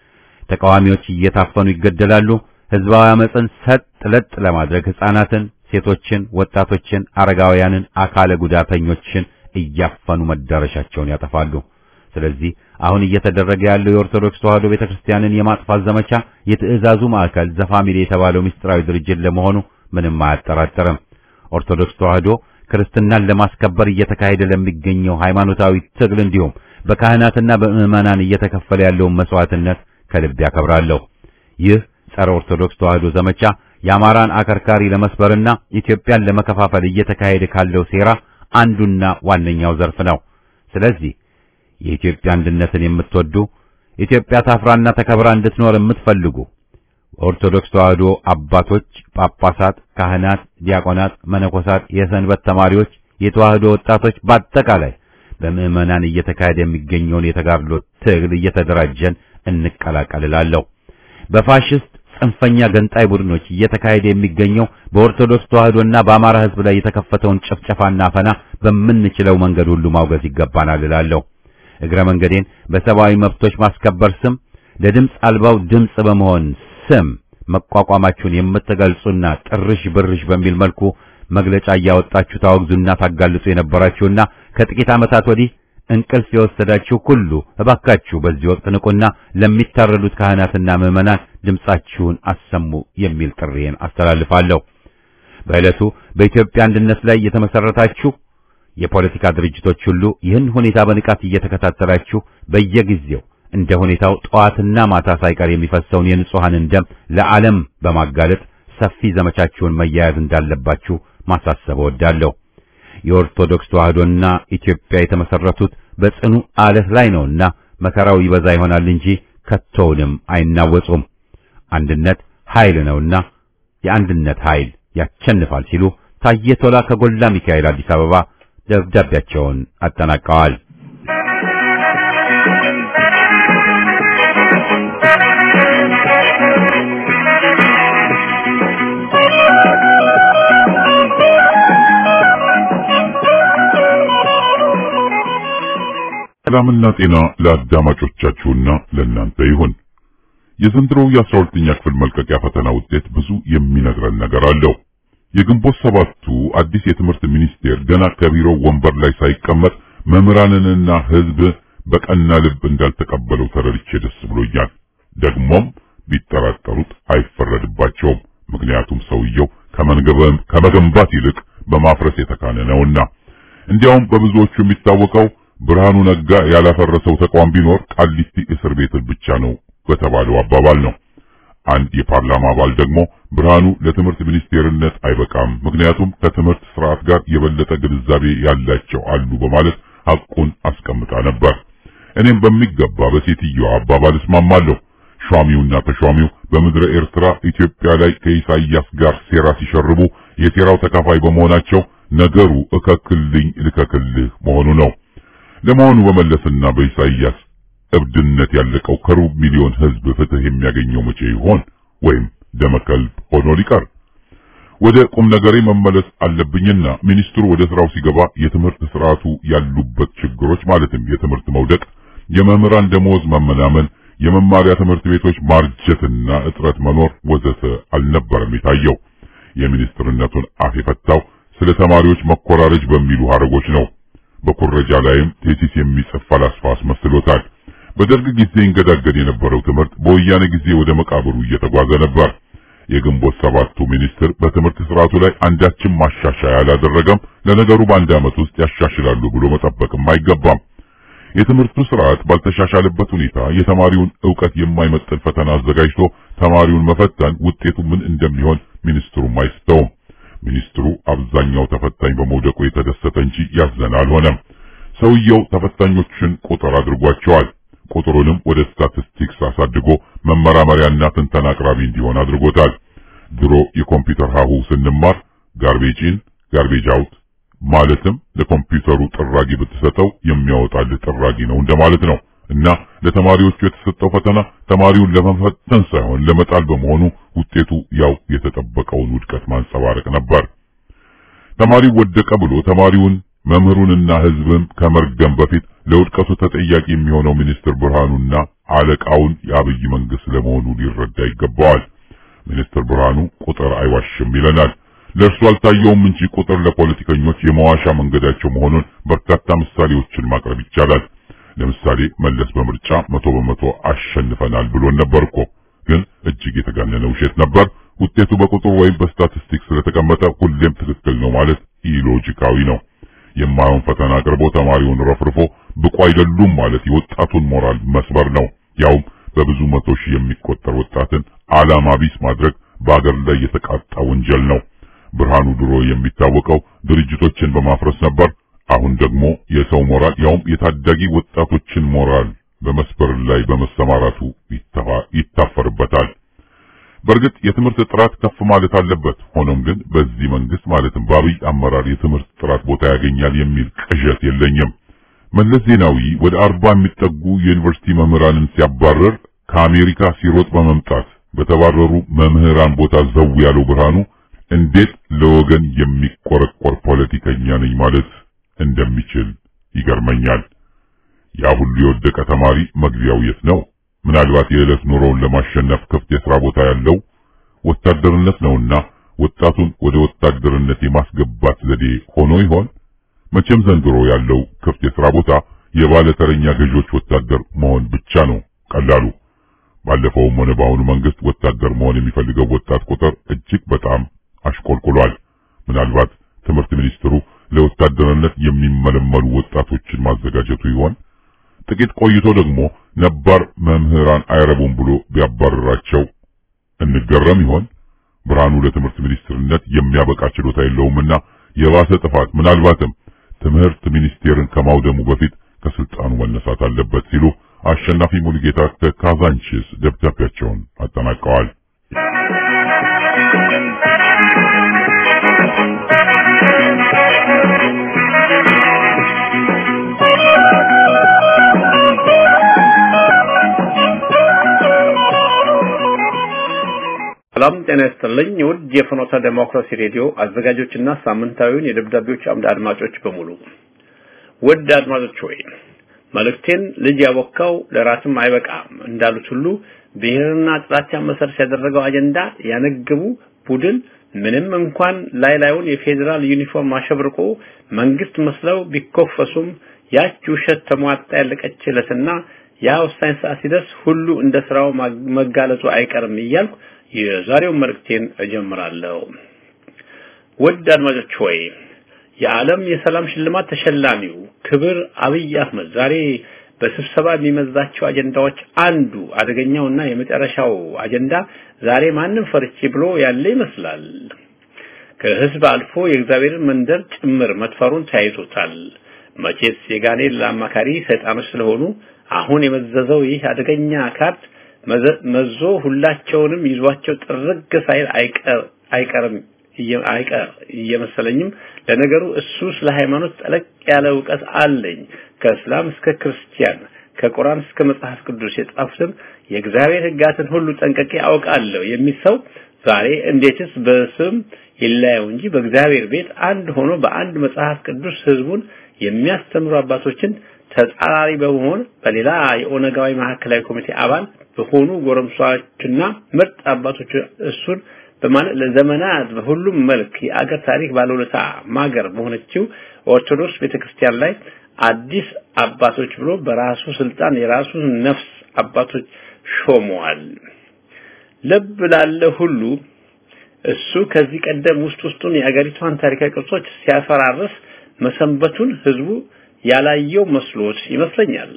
ተቃዋሚዎች እየታፈኑ ይገደላሉ። ህዝባዊ አመጽን ሰጥ ለጥ ለማድረግ ህፃናትን፣ ሴቶችን፣ ወጣቶችን፣ አረጋውያንን፣ አካለ ጉዳተኞችን እያፈኑ መዳረሻቸውን ያጠፋሉ። ስለዚህ አሁን እየተደረገ ያለው የኦርቶዶክስ ተዋህዶ ቤተክርስቲያንን የማጥፋት ዘመቻ የትዕዛዙ ማዕከል ዘ ፋሚሊ የተባለው ሚስጥራዊ ድርጅት ለመሆኑ ምንም አያጠራጥርም። ኦርቶዶክስ ተዋህዶ ክርስትናን ለማስከበር እየተካሄደ ለሚገኘው ሃይማኖታዊ ትግል እንዲሁም በካህናትና በምዕመናን እየተከፈለ ያለውን መስዋዕትነት ከልብ ያከብራለሁ። ይህ ጸረ ኦርቶዶክስ ተዋህዶ ዘመቻ የአማራን አከርካሪ ለመስበርና ኢትዮጵያን ለመከፋፈል እየተካሄደ ካለው ሴራ አንዱና ዋነኛው ዘርፍ ነው። ስለዚህ የኢትዮጵያ አንድነትን የምትወዱ ኢትዮጵያ ታፍራና ተከብራ እንድትኖር የምትፈልጉ ኦርቶዶክስ ተዋህዶ አባቶች፣ ጳጳሳት፣ ካህናት፣ ዲያቆናት፣ መነኮሳት፣ የሰንበት ተማሪዎች፣ የተዋህዶ ወጣቶች በአጠቃላይ በምዕመናን እየተካሄደ የሚገኘውን የተጋድሎ ትግል እየተደራጀን እንቀላቀልላለሁ። በፋሽስት ጽንፈኛ ገንጣይ ቡድኖች እየተካሄደ የሚገኘው በኦርቶዶክስ ተዋህዶና በአማራ ሕዝብ ላይ የተከፈተውን ጭፍጨፋና አፈና በምንችለው መንገድ ሁሉ ማውገዝ ይገባናል እላለሁ። እግረ መንገዴን በሰብአዊ መብቶች ማስከበር ስም ለድምፅ አልባው ድምፅ በመሆን ስም መቋቋማችሁን የምትገልጹና ጥርሽ ብርሽ በሚል መልኩ መግለጫ እያወጣችሁ ታወግዙና ታጋልጡ የነበራችሁና ከጥቂት ዓመታት ወዲህ እንቅልፍ የወሰዳችሁ ሁሉ እባካችሁ በዚህ ወቅት ንቁና ለሚታረዱት ካህናትና ምዕመናን ድምጻችሁን አሰሙ የሚል ጥሪዬን አስተላልፋለሁ። በዕለቱ በኢትዮጵያ አንድነት ላይ የተመሰረታችሁ የፖለቲካ ድርጅቶች ሁሉ ይህን ሁኔታ በንቃት እየተከታተላችሁ በየጊዜው እንደ ሁኔታው ጠዋትና ማታ ሳይቀር የሚፈሰውን የንጹሃንን ደም ለዓለም በማጋለጥ ሰፊ ዘመቻችሁን መያያዝ እንዳለባችሁ ማሳሰብ እወዳለሁ። የኦርቶዶክስ ተዋህዶና ኢትዮጵያ የተመሰረቱት በጽኑ አለት ላይ ነውና መከራው ይበዛ ይሆናል እንጂ ከቶውንም አይናወጹም። አንድነት ኃይል ነውና የአንድነት ኃይል ያሸንፋል ሲሉ ታዬ ቶላ ከጎላ ሚካኤል አዲስ አበባ ደብዳቤያቸውን አጠናቀዋል። ሰላምና ጤና ለአዳማጮቻችሁና ለእናንተ ይሁን። የዘንድሮው የአስራ ሁለተኛ ክፍል መልቀቂያ ፈተና ውጤት ብዙ የሚነግረን ነገር አለው። የግንቦት ሰባቱ አዲስ የትምህርት ሚኒስቴር ገና ከቢሮው ወንበር ላይ ሳይቀመጥ መምህራንንና ሕዝብ በቀና ልብ እንዳልተቀበለው ተረድቼ ደስ ብሎኛል። ደግሞም ቢጠራጠሩት አይፈረድባቸውም። ምክንያቱም ሰውየው ከመንገበም ከመገንባት ይልቅ በማፍረስ የተካነ ነውና። እንዲያውም በብዙዎቹ የሚታወቀው ብርሃኑ ነጋ ያላፈረሰው ተቋም ቢኖር ቃሊቲ እስር ቤትን ብቻ ነው በተባለው አባባል ነው። አንድ የፓርላማ አባል ደግሞ ብርሃኑ ለትምህርት ሚኒስቴርነት አይበቃም፣ ምክንያቱም ከትምህርት ስርዓት ጋር የበለጠ ግንዛቤ ያላቸው አሉ በማለት ሐቁን አስቀምጣ ነበር። እኔም በሚገባ በሴትዮዋ አባባል እስማማለሁ። ሿሚውና ተሿሚው በምድረ ኤርትራ ኢትዮጵያ ላይ ከኢሳይያስ ጋር ሴራ ሲሸርቡ የሴራው ተካፋይ በመሆናቸው ነገሩ እከክልኝ ልከክልህ መሆኑ ነው። ለመሆኑ በመለስና በኢሳይያስ እብድነት ያለቀው ከሩብ ሚሊዮን ህዝብ ፍትህ የሚያገኘው መቼ ይሆን? ወይም ደመከልብ ሆኖ ሊቀር? ወደ ቁም ነገሬ መመለስ አለብኝና ሚኒስትሩ ወደ ስራው ሲገባ የትምህርት ስርዓቱ ያሉበት ችግሮች ማለትም የትምህርት መውደቅ፣ የመምህራን ደሞዝ መመናመን፣ የመማሪያ ትምህርት ቤቶች ማርጀትና እጥረት መኖር ወዘተ አልነበረም የታየው። የሚኒስትርነቱን አፍ የፈታው ስለ ተማሪዎች መኮራረጅ በሚሉ ሐረጎች ነው። በኩረጃ ላይም ቴሲስ የሚጽፍ ፈላስፋ አስመስሎታል። በደርግ ጊዜ ይንገዳገድ የነበረው ትምህርት በወያኔ ጊዜ ወደ መቃብሩ እየተጓዘ ነበር። የግንቦት ሰባቱ ሚኒስትር በትምህርት ስርዓቱ ላይ አንዳችም ማሻሻያ አላደረገም። ለነገሩ በአንድ ዓመት ውስጥ ያሻሽላሉ ብሎ መጠበቅም አይገባም። የትምህርቱ ስርዓት ባልተሻሻለበት ሁኔታ የተማሪውን ዕውቀት የማይመጥን ፈተና አዘጋጅቶ ተማሪውን መፈተን ውጤቱ ምን እንደሚሆን ሚኒስትሩም አይስተውም። ሚኒስትሩ አብዛኛው ተፈታኝ በመውደቁ የተደሰተ እንጂ ያዘነ አልሆነም። ሰውየው ተፈታኞችን ቁጥር አድርጓቸዋል። ቁጥሩንም ወደ ስታቲስቲክስ አሳድጎ መመራመሪያና ትንተና አቅራቢ እንዲሆን አድርጎታል። ድሮ የኮምፒውተር ሀሁ ስንማር ጋርቤጅ ኢን ጋርቤጅ አውት ማለትም ለኮምፒውተሩ ጥራጊ ብትሰጠው የሚያወጣልህ ጥራጊ ነው እንደማለት ነው እና ለተማሪዎቹ የተሰጠው ፈተና ተማሪውን ለመፈተን ሳይሆን ለመጣል በመሆኑ ውጤቱ ያው የተጠበቀውን ውድቀት ማንጸባረቅ ነበር። ተማሪው ወደቀ ብሎ ተማሪውን መምህሩንና ህዝብም ከመርገም በፊት ለውድቀቱ ተጠያቂ የሚሆነው ሚኒስትር ብርሃኑና አለቃውን የአብይ መንግስት ለመሆኑ ሊረዳ ይገባዋል። ሚኒስትር ብርሃኑ ቁጥር አይዋሽም ይለናል። ለእርሱ አልታየውም እንጂ ቁጥር ለፖለቲከኞች የመዋሻ መንገዳቸው መሆኑን በርካታ ምሳሌዎችን ማቅረብ ይቻላል። ለምሳሌ መለስ በምርጫ መቶ በመቶ አሸንፈናል ብሎ ነበርኮ፣ ግን እጅግ የተጋነነ ውሸት ነበር። ውጤቱ በቁጥር ወይም በስታቲስቲክስ ስለተቀመጠ ሁሌም ትክክል ነው ማለት ኢሎጂካዊ ነው። የማይሆን ፈተና አቅርቦ ተማሪውን ረፍርፎ ብቁ አይደሉም ማለት የወጣቱን ሞራል መስበር ነው። ያውም በብዙ መቶ ሺህ የሚቆጠር ወጣትን ዓላማ ቢስ ማድረግ በአገር ላይ የተቃጣ ወንጀል ነው። ብርሃኑ ድሮ የሚታወቀው ድርጅቶችን በማፍረስ ነበር። አሁን ደግሞ የሰው ሞራል ያውም የታዳጊ ወጣቶችን ሞራል በመስበር ላይ በመሰማራቱ ይታፈርበታል። በእርግጥ የትምህርት ጥራት ከፍ ማለት አለበት። ሆኖም ግን በዚህ መንግስት ማለትም በአብይ አመራር የትምህርት ጥራት ቦታ ያገኛል የሚል ቅዠት የለኝም። መለስ ዜናዊ ወደ አርባ የሚጠጉ የዩኒቨርሲቲ መምህራንን ሲያባረር ከአሜሪካ ሲሮጥ በመምጣት በተባረሩ መምህራን ቦታ ዘው ያለው ብርሃኑ እንዴት ለወገን የሚቆረቆር ፖለቲከኛ ነኝ ማለት እንደሚችል ይገርመኛል። ያ ሁሉ የወደቀ ተማሪ መግቢያው የት ነው? ምናልባት የዕለት ኑሮውን ለማሸነፍ ክፍት የሥራ ቦታ ያለው ወታደርነት ነውና ወጣቱን ወደ ወታደርነት የማስገባት ዘዴ ሆኖ ይሆን? መቼም ዘንድሮ ያለው ክፍት የሥራ ቦታ የባለተረኛ ገዦች ወታደር መሆን ብቻ ነው ቀላሉ። ባለፈውም ሆነ በአሁኑ መንግስት ወታደር መሆን የሚፈልገው ወጣት ቁጥር እጅግ በጣም አሽቆልቁሏል። ምናልባት ትምህርት ሚኒስትሩ ለወታደርነት የሚመለመሉ ወጣቶችን ማዘጋጀቱ ይሆን? ጥቂት ቆይቶ ደግሞ ነባር መምህራን አይረቡም ብሎ ቢያባረራቸው እንገረም ይሆን? ብርሃኑ ለትምህርት ሚኒስትርነት የሚያበቃ ችሎታ የለውምና የባሰ ጥፋት ምናልባትም ትምህርት ሚኒስቴርን ከማውደሙ በፊት ከስልጣኑ መነሳት አለበት ሲሉ አሸናፊ ሙሉጌታ ከካዛንቺስ ደብዳቤያቸውን አጠናቀዋል። ሰላም ጤና ይስጥልኝ። ውድ የፍኖተ ዲሞክራሲ ሬዲዮ አዘጋጆችና ሳምንታዊውን የደብዳቤዎች አምድ አድማጮች በሙሉ ውድ አድማጮች ሆይ መልእክቴን ልጅ ያወካው ለራስም አይበቃም እንዳሉት ሁሉ ብሔርና ጥላቻ መሰረት ያደረገው አጀንዳ ያነገቡ ቡድን ምንም እንኳን ላይ ላዩን የፌደራል ዩኒፎርም አሸብርቆ መንግስት መስለው ቢኮፈሱም ያች ውሸት ተሟጣ ያለቀችለትና ያ ወሳኝ ሰዓት ሲደርስ ሁሉ እንደ ስራው መጋለጡ አይቀርም እያልኩ የዛሬው መልእክቴን እጀምራለሁ። ውድ አድማጮች ሆይ የዓለም የሰላም ሽልማት ተሸላሚው ክብር አብይ አህመድ ዛሬ በስብሰባ የሚመዛቸው አጀንዳዎች አንዱ አደገኛውና የመጨረሻው አጀንዳ ዛሬ ማንም ፈርቼ ብሎ ያለ ይመስላል። ከህዝብ አልፎ የእግዚአብሔርን መንደር ጭምር መጥፈሩን ተያይዞታል። መቼስ የጋኔል አማካሪ ሰይጣኖች ስለሆኑ አሁን የመዘዘው ይህ አደገኛ ካርድ መዞ ሁላቸውንም ይዟቸው ጥርግ ሳይል አይቀር አይቀርም አይቀር እየመሰለኝም ለነገሩ እሱ ስለ ሃይማኖት ጠለቅ ያለ ዕውቀት አለኝ። ከእስላም እስከ ክርስቲያን ከቁርአን እስከ መጽሐፍ ቅዱስ የጻፉትን የእግዚአብሔር ሕጋትን ሁሉ ጠንቅቄ አውቃለሁ የሚል ሰው ዛሬ እንዴትስ በስም ይለያው እንጂ በእግዚአብሔር ቤት አንድ ሆኖ በአንድ መጽሐፍ ቅዱስ ህዝቡን የሚያስተምሩ አባቶችን ተጻራሪ በመሆን በሌላ የኦነጋዊ ማዕከላዊ ኮሚቴ አባል በሆኑ ጎረምሳዎችና ምርጥ አባቶች እሱን በማለት ለዘመናት በሁሉም መልክ የአገር ታሪክ ባለውለታ ማገር በሆነችው ኦርቶዶክስ ቤተክርስቲያን ላይ አዲስ አባቶች ብሎ በራሱ ስልጣን የራሱን ነፍስ አባቶች ሾመዋል። ልብ ላለ ሁሉ እሱ ከዚህ ቀደም ውስጥ ውስጡን የአገሪቷን ታሪካዊ ቅርሶች ሲያፈራርስ መሰንበቱን ህዝቡ ያላየው መስሎት ይመስለኛል።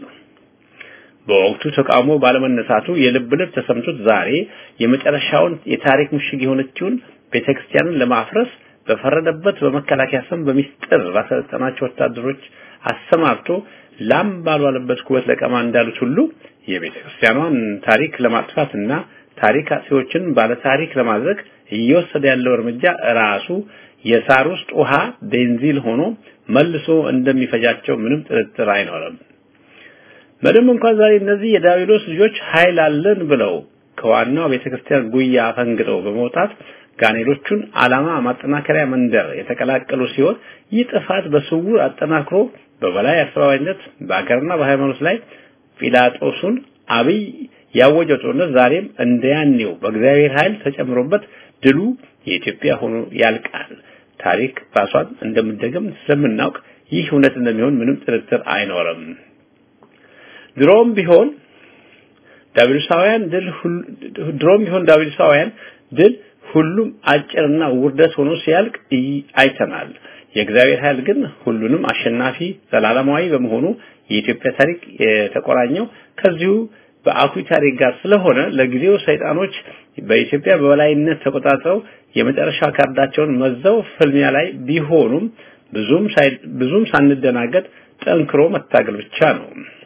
በወቅቱ ተቃውሞ ባለመነሳቱ የልብ ልብ ተሰምቶት ዛሬ የመጨረሻውን የታሪክ ምሽግ የሆነችውን ቤተክርስቲያንን ለማፍረስ በፈረደበት በመከላከያ ስም በሚስጥር ባሰለጠናቸው ወታደሮች አሰማርቶ ላም ባልዋለበት ኩበት ለቀማ እንዳሉት ሁሉ የቤተክርስቲያኗን ታሪክ ለማጥፋትና ታሪክ አጥፊዎችን ባለ ታሪክ ለማድረግ እየወሰደ ያለው እርምጃ ራሱ የሳር ውስጥ ውሃ ቤንዚል ሆኖ መልሶ እንደሚፈጃቸው ምንም ጥርጥር አይኖርም። ምንም እንኳን ዛሬ እነዚህ የዳዊሎስ ልጆች ኃይል አለን ብለው ከዋናው ቤተክርስቲያን ጉያ ፈንግጠው በመውጣት ጋኔሎቹን ዓላማ ማጠናከሪያ መንደር የተቀላቀሉ ሲሆን ይህ ጥፋት በስውር አጠናክሮ በበላይ አስተባባሪነት በአገርና በሃይማኖት ላይ ጲላጦስን አብይ ያወጀው ጦርነት ዛሬም እንደያኔው በእግዚአብሔር ኃይል ተጨምሮበት ድሉ የኢትዮጵያ ሆኖ ያልቃል። ታሪክ ራሷን እንደምትደግም ስለምናውቅ ይህ እውነት እንደሚሆን ምንም ጥርጥር አይኖርም። ድሮም ቢሆን ዳዊልሳውያን ድል ድሮም ቢሆን ዳዊልሳውያን ድል ሁሉም አጭርና ውርደት ሆኖ ሲያልቅ አይተናል። የእግዚአብሔር ኃይል ግን ሁሉንም አሸናፊ ዘላለማዊ በመሆኑ የኢትዮጵያ ታሪክ የተቆራኘው ከዚሁ በአኩሪ ታሪክ ጋር ስለሆነ ለጊዜው ሰይጣኖች በኢትዮጵያ በበላይነት ተቆጣጥረው የመጨረሻ ካርዳቸውን መዘው ፍልሚያ ላይ ቢሆኑም ብዙም ብዙም ሳንደናገጥ ጠንክሮ መታገል ብቻ ነው።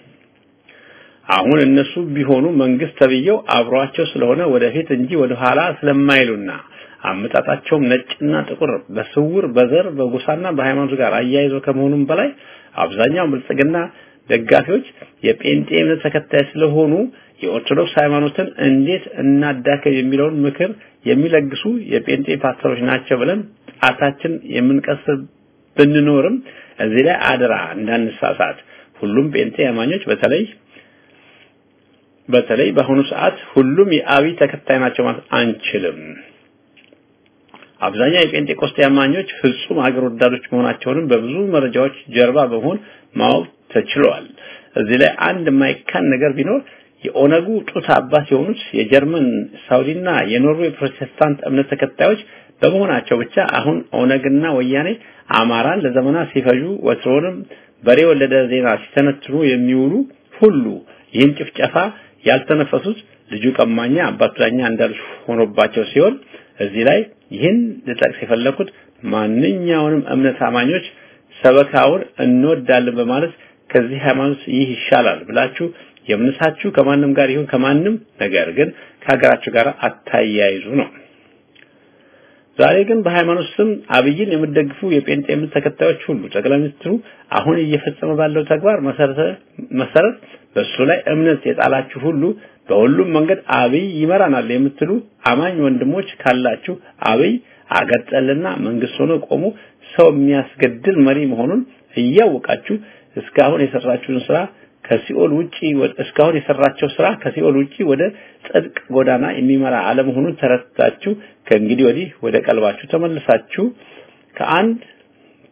አሁን እነሱ ቢሆኑ መንግስት ተብየው አብሯቸው ስለሆነ ወደፊት እንጂ ወደ ኋላ ስለማይሉና አመጣጣቸው ነጭና ጥቁር በስውር በዘር በጎሳና በሃይማኖት ጋር አያይዘው ከመሆኑም በላይ አብዛኛው ብልጽግና ደጋፊዎች የጴንጤ እምነት ተከታይ ስለሆኑ የኦርቶዶክስ ሃይማኖትን እንዴት እናዳከም የሚለውን ምክር የሚለግሱ የጴንጤ ፓስተሮች ናቸው ብለን ጣታችን የምንቀስር ብንኖርም እዚህ ላይ አደራ እንዳንሳሳት። ሁሉም ጴንጤ አማኞች በተለይ በተለይ በአሁኑ ሰዓት ሁሉም የአብይ ተከታይ ናቸው ማለት አንችልም። አብዛኛው የጴንጤቆስጤ አማኞች ፍጹም አገር ወዳዶች መሆናቸውንም በብዙ መረጃዎች ጀርባ በመሆን ማወቅ ተችሏል። እዚህ ላይ አንድ የማይካን ነገር ቢኖር የኦነጉ ጡት አባት የሆኑት የጀርመን ሳውዲና የኖርዌይ ፕሮቴስታንት እምነት ተከታዮች በመሆናቸው ብቻ አሁን ኦነግና ወያኔ አማራን ለዘመናት ሲፈጁ ወትሮንም በሬ ወለደ ዜና ሲተነትኑ የሚውሉ ሁሉ ይህን ጭፍጨፋ ያልተነፈሱት ልጁ ቀማኛ አባቱ ዳኛ እንዳሉት ሆኖባቸው ሲሆን እዚህ ላይ ይህን ለጠቅስ የፈለኩት ማንኛውንም እምነት አማኞች ሰበካውን እንወዳለን በማለት ከዚህ ሃይማኖት ይህ ይሻላል ብላችሁ የምንሳችሁ ከማንም ጋር ይሁን ከማንም ነገር ግን ከሀገራችሁ ጋር አታያይዙ ነው። ዛሬ ግን በሃይማኖት ስም አብይን የምትደግፉ የጴንጤ እምነት ተከታዮች ሁሉ ጠቅላይ ሚኒስትሩ አሁን እየፈጸመ ባለው ተግባር መሰረት መሰረት በሱ ላይ እምነት የጣላችሁ ሁሉ በሁሉም መንገድ አብይ ይመራናል የምትሉ አማኝ ወንድሞች ካላችሁ አብይ አገጠልና መንግስት ሆኖ ቆሞ ሰው የሚያስገድል መሪ መሆኑን እያወቃችሁ እስካሁን የሰራችሁን ስራ ከሲኦል ውጪ እስካሁን የሰራቸው ስራ ከሲኦል ውጪ ወደ ጽድቅ ጎዳና የሚመራ አለመሆኑን ተረድታችሁ ከእንግዲህ ወዲህ ወደ ቀልባችሁ ተመልሳችሁ ከአንድ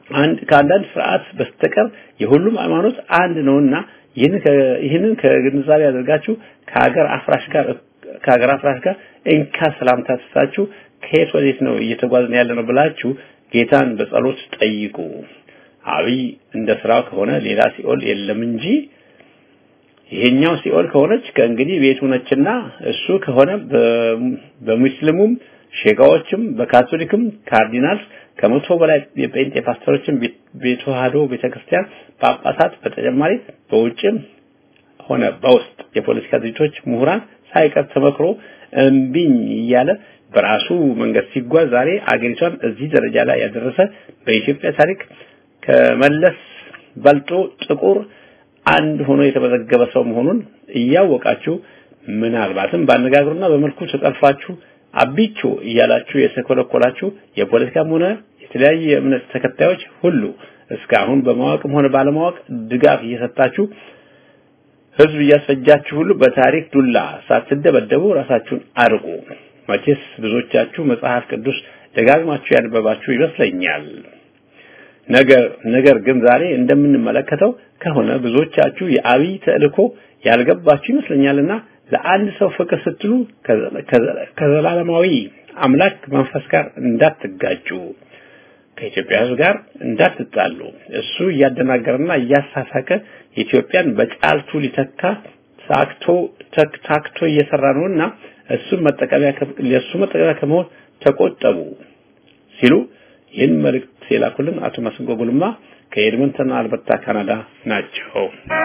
አንድ ከአንዳንድ ስርዓት በስተቀር የሁሉም ሃይማኖት አንድ ነውና ይህን ይህንን ከግንዛቤ አድርጋችሁ ከሀገር አፍራሽ ጋር ከሀገር አፍራሽ ጋር እንካ ሰላምታ ተሳችሁ ከየት ወዴት ነው እየተጓዝን ያለነው ብላችሁ ጌታን በጸሎት ጠይቁ። አብይ እንደ ስራው ከሆነ ሌላ ሲኦል የለም እንጂ ይሄኛው ሲኦል ከሆነች ከእንግዲህ ቤቱ ነችና እሱ ከሆነ በሙስሊሙም ሼጋዎችም በካቶሊክም ካርዲናልስ ከመቶ በላይ የጴንጤ ፓስተሮችም ቤተዋህዶ ቤተክርስቲያን ጳጳሳት በተጨማሪ በውጭም ሆነ በውስጥ የፖለቲካ ድርጅቶች ምሁራን ሳይቀር ተመክሮ እምቢኝ እያለ በራሱ መንገድ ሲጓዝ ዛሬ አገሪቷን እዚህ ደረጃ ላይ ያደረሰ በኢትዮጵያ ታሪክ ከመለስ በልጦ ጥቁር አንድ ሆኖ የተመዘገበ ሰው መሆኑን እያወቃችሁ ምናልባትም ባነጋግሩና በመልኩ ተጠልፋችሁ አቢቹ እያላችሁ የተኮለኮላችሁ የፖለቲካም ሆነ የተለያየ እምነት ተከታዮች ሁሉ እስካሁን በማወቅም ሆነ ባለማወቅ ድጋፍ እየሰጣችሁ ህዝብ እያስፈጃችሁ ሁሉ በታሪክ ዱላ ሳትደበደቡ ራሳችሁን አርቁ። መቼስ ብዙዎቻችሁ መጽሐፍ ቅዱስ ደጋግማችሁ ያነበባችሁ ይመስለኛል። ነገር ነገር ግን ዛሬ እንደምንመለከተው ከሆነ ብዙዎቻችሁ የአብይ ተልእኮ ያልገባችሁ ይመስለኛልና ለአንድ ሰው ፍቅር ስትሉ ከዘላለማዊ አምላክ መንፈስ ጋር እንዳትጋጩ፣ ከኢትዮጵያ ሕዝብ ጋር እንዳትጣሉ፣ እሱ እያደናገረና እያሳሳቀ ኢትዮጵያን በጫልቱ ሊተካ ሳክቶ ተክታክቶ እየሰራ ነውና እሱ መጠቀሚያ ለሱ መጠቀሚያ ከመሆን ተቆጠቡ ሲሉ ይህን መልእክት የላኩልን አቶ መስንቆ ጉልማ ከኤድመንተን አልበርታ ካናዳ ናቸው።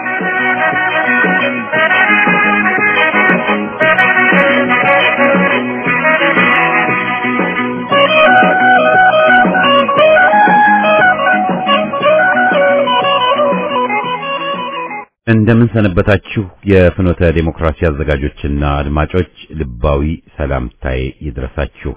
እንደምን ሰነበታችሁ የፍኖተ ዲሞክራሲ አዘጋጆችና አድማጮች፣ ልባዊ ሰላምታዬ ይድረሳችሁ።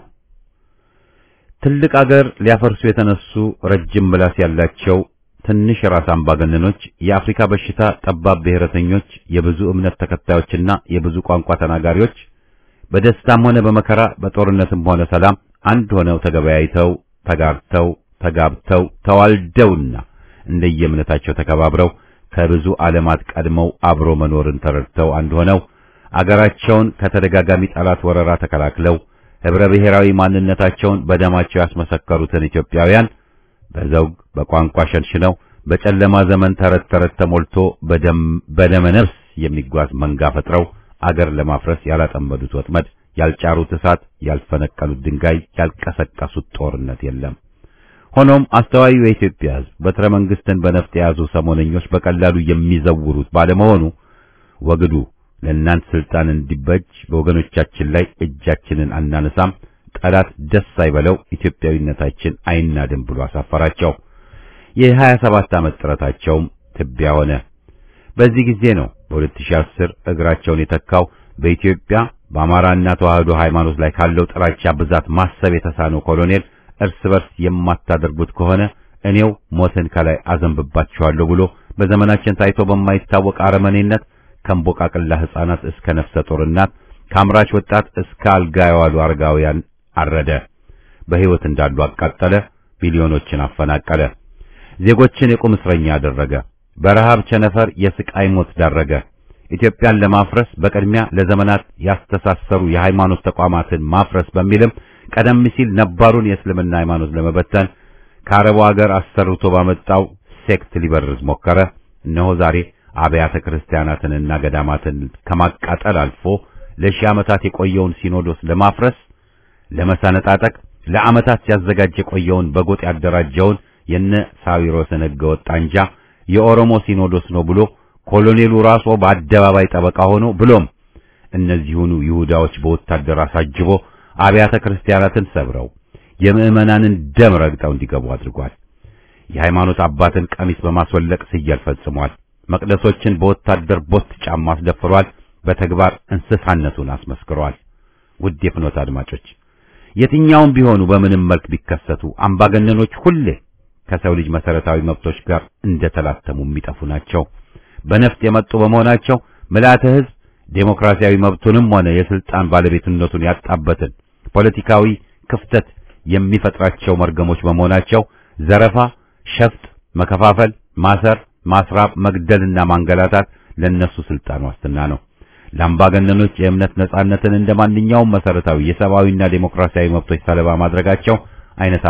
ትልቅ አገር ሊያፈርሱ የተነሱ ረጅም ምላስ ያላቸው ትንሽ ራስ አምባገነኖች፣ የአፍሪካ በሽታ ጠባብ ብሔረተኞች፣ የብዙ እምነት ተከታዮችና የብዙ ቋንቋ ተናጋሪዎች በደስታም ሆነ በመከራ በጦርነትም ሆነ ሰላም አንድ ሆነው ተገበያይተው ተጋርተው ተጋብተው ተዋልደውና እንደየእምነታቸው ተከባብረው ከብዙ ዓለማት ቀድመው አብሮ መኖርን ተረድተው አንድ ሆነው አገራቸውን ከተደጋጋሚ ጠላት ወረራ ተከላክለው ህብረ ብሔራዊ ማንነታቸውን በደማቸው ያስመሰከሩትን ኢትዮጵያውያን በዘውግ በቋንቋ ሸንሽነው በጨለማ ዘመን ተረት ተረት ተሞልቶ በደም በደመ ነፍስ የሚጓዝ መንጋ ፈጥረው አገር ለማፍረስ ያላጠመዱት ወጥመድ፣ ያልጫሩት እሳት፣ ያልፈነቀሉት ድንጋይ፣ ያልቀሰቀሱት ጦርነት የለም። ሆኖም አስተዋዩ የኢትዮጵያ ሕዝብ በትረ መንግስትን በነፍጥ የያዙ ሰሞነኞች በቀላሉ የሚዘውሩት ባለመሆኑ ወግዱ ለእናንተ ስልጣን እንዲበጅ በወገኖቻችን ላይ እጃችንን አናነሳም፣ ጠላት ደስ አይበለው፣ ኢትዮጵያዊነታችን አይናድም ብሎ አሳፈራቸው። የሀያ ሰባት ዓመት ጥረታቸውም ትቢያ ሆነ። በዚህ ጊዜ ነው በሁለት ሺህ አስር እግራቸውን የተካው በኢትዮጵያ በአማራና ተዋህዶ ሃይማኖት ላይ ካለው ጥላቻ ብዛት ማሰብ የተሳነው ኮሎኔል እርስ በርስ የማታደርጉት ከሆነ እኔው ሞትን ከላይ አዘንብባችኋለሁ ብሎ በዘመናችን ታይቶ በማይታወቅ አረመኔነት ከንቦቃቅላ ሕፃናት እስከ ነፍሰ ጡር እናት ከአምራች ወጣት እስከ አልጋ የዋሉ አረጋውያን አረደ። በሕይወት እንዳሉ አቃጠለ። ቢሊዮኖችን አፈናቀለ። ዜጎችን የቁም እስረኛ አደረገ። በረሃብ ቸነፈር የስቃይ ሞት ዳረገ። ኢትዮጵያን ለማፍረስ በቅድሚያ ለዘመናት ያስተሳሰሩ የሃይማኖት ተቋማትን ማፍረስ በሚልም ቀደም ሲል ነባሩን የእስልምና ሃይማኖት ለመበተን ከአረቡ ሀገር አሰርቶ ባመጣው ሴክት ሊበርዝ ሞከረ። እነሆ ዛሬ አብያተ ክርስቲያናትንና ገዳማትን ከማቃጠል አልፎ ለሺህ ዓመታት የቆየውን ሲኖዶስ ለማፍረስ ለመሰነጣጠቅ ለዓመታት ሲያዘጋጅ የቆየውን በጎጥ ያደራጀውን የነ ሳዊሮስን ሕገወጥ አንጃ የኦሮሞ ሲኖዶስ ነው ብሎ ኮሎኔሉ ራሱ በአደባባይ ጠበቃ ሆኖ ብሎም እነዚሁኑ ይሁዳዎች በወታደር አሳጅቦ አብያተ ክርስቲያናትን ሰብረው የምዕመናንን ደም ረግጠው እንዲገቡ አድርጓል። የሃይማኖት አባትን ቀሚስ በማስወለቅ ሲያል ፈጽሟል። መቅደሶችን በወታደር ቦት ጫማ አስደፍሯል። በተግባር እንስሳነቱን አስመስክሯል። ውድ የፍኖት አድማጮች፣ የትኛውም ቢሆኑ በምንም መልክ ቢከሰቱ አምባገነኖች ሁሌ ከሰው ልጅ መሰረታዊ መብቶች ጋር እንደተላተሙ የሚጠፉ ናቸው። በነፍጥ የመጡ በመሆናቸው ምልዓተ ሕዝብ ዴሞክራሲያዊ መብቱንም ሆነ የስልጣን ባለቤትነቱን ያጣበትን ፖለቲካዊ ክፍተት የሚፈጥራቸው መርገሞች በመሆናቸው ዘረፋ፣ ሸፍጥ፣ መከፋፈል፣ ማሰር፣ ማስራብ፣ መግደልና ማንገላታት ለነሱ ስልጣን ዋስትና ነው። ለአምባገነኖች የእምነት ነጻነትን እንደማንኛውም መሰረታዊ የሰብአዊና ዴሞክራሲያዊ መብቶች ሰለባ ማድረጋቸው አይነታ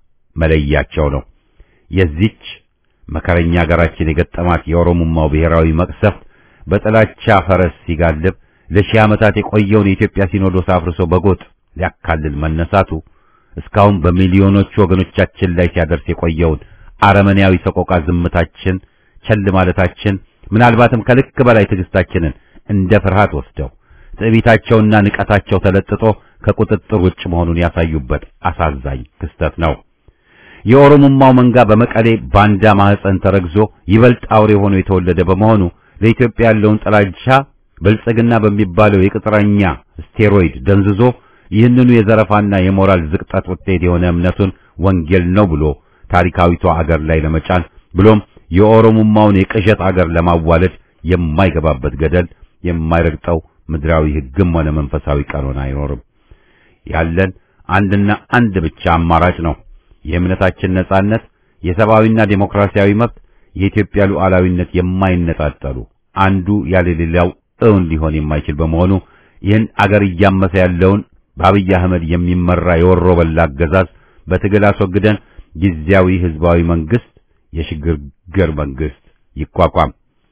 መለያቸው ነው። የዚች መከረኛ ሀገራችን የገጠማት የኦሮሞማው ብሔራዊ መቅሰፍት በጥላቻ ፈረስ ሲጋልብ ለሺህ ዓመታት የቆየውን የኢትዮጵያ ሲኖዶስ አፍርሶ በጎጥ ሊያካልል መነሳቱ እስካሁን በሚሊዮኖች ወገኖቻችን ላይ ሲያደርስ የቆየውን አረመኔያዊ ሰቆቃ ዝምታችን፣ ቸል ማለታችን፣ ምናልባትም ከልክ በላይ ትዕግስታችንን እንደ ፍርሃት ወስደው ትዕቢታቸውና ንቀታቸው ተለጥጦ ከቁጥጥር ውጭ መሆኑን ያሳዩበት አሳዛኝ ክስተት ነው። የኦሮሞማው መንጋ በመቀሌ ባንዳ ማህፀን ተረግዞ ይበልጥ አውሬ ሆኖ የተወለደ በመሆኑ ለኢትዮጵያ ያለውን ጥላቻ ብልጽግና በሚባለው የቅጥረኛ ስቴሮይድ ደንዝዞ ይህንኑ የዘረፋና የሞራል ዝቅጠት ውጤት የሆነ እምነቱን ወንጌል ነው ብሎ ታሪካዊቷ አገር ላይ ለመጫን ብሎም የኦሮሞማውን የቅዠት አገር ለማዋለድ የማይገባበት ገደል የማይረግጠው ምድራዊ ሕግም ሆነ መንፈሳዊ ቀኖና አይኖርም። ያለን አንድና አንድ ብቻ አማራጭ ነው። የእምነታችን ነጻነት፣ የሰብአዊና ዴሞክራሲያዊ መብት፣ የኢትዮጵያ ሉዓላዊነት የማይነጣጠሉ አንዱ ያለ ሌላው እውን ሊሆን የማይችል በመሆኑ ይህን አገር እያመሰ ያለውን በአብይ አህመድ የሚመራ የወሮ በላ አገዛዝ በትግል አስወግደን ጊዜያዊ ህዝባዊ መንግስት የሽግግር መንግስት ይቋቋም።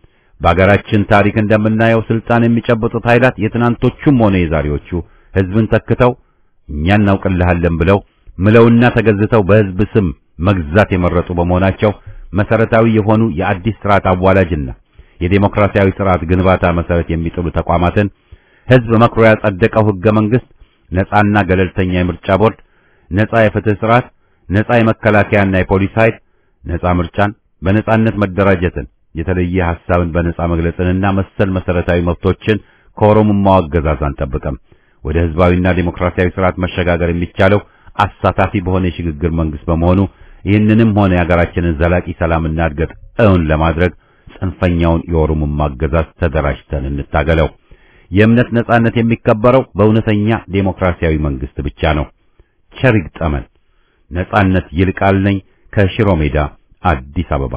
በአገራችን ታሪክ እንደምናየው ስልጣን የሚጨብጡት ኃይላት የትናንቶቹም ሆነ የዛሬዎቹ ህዝብን ተክተው እኛ እናውቅልሃለን ብለው ምለውና ተገዝተው በህዝብ ስም መግዛት የመረጡ በመሆናቸው መሰረታዊ የሆኑ የአዲስ ስርዓት አዋላጅና የዴሞክራሲያዊ ስርዓት ግንባታ መሰረት የሚጥሉ ተቋማትን ህዝብ መክሮ ያጸደቀው ህገ መንግስት፣ ነጻና ገለልተኛ የምርጫ ቦርድ፣ ነጻ የፍትህ ስርዓት፣ ነጻ የመከላከያና የፖሊስ ኃይል፣ ነጻ ምርጫን፣ በነጻነት መደራጀትን፣ የተለየ ሐሳብን በነጻ መግለጽንና መሰል መሰረታዊ መብቶችን ከኦሮሞማው አገዛዝ አንጠብቅም። ወደ ህዝባዊና ዴሞክራሲያዊ ስርዓት መሸጋገር የሚቻለው አሳታፊ በሆነ የሽግግር መንግስት በመሆኑ ይህንንም ሆነ የሀገራችንን ዘላቂ ሰላምና እድገት እውን ለማድረግ ጽንፈኛውን የኦሮሞማ አገዛዝ ተደራጅተን እንታገለው። የእምነት ነጻነት የሚከበረው በእውነተኛ ዴሞክራሲያዊ መንግስት ብቻ ነው። ቸር ይግጠመን። ነጻነት ይልቃል ነኝ ከሽሮ ሜዳ አዲስ አበባ።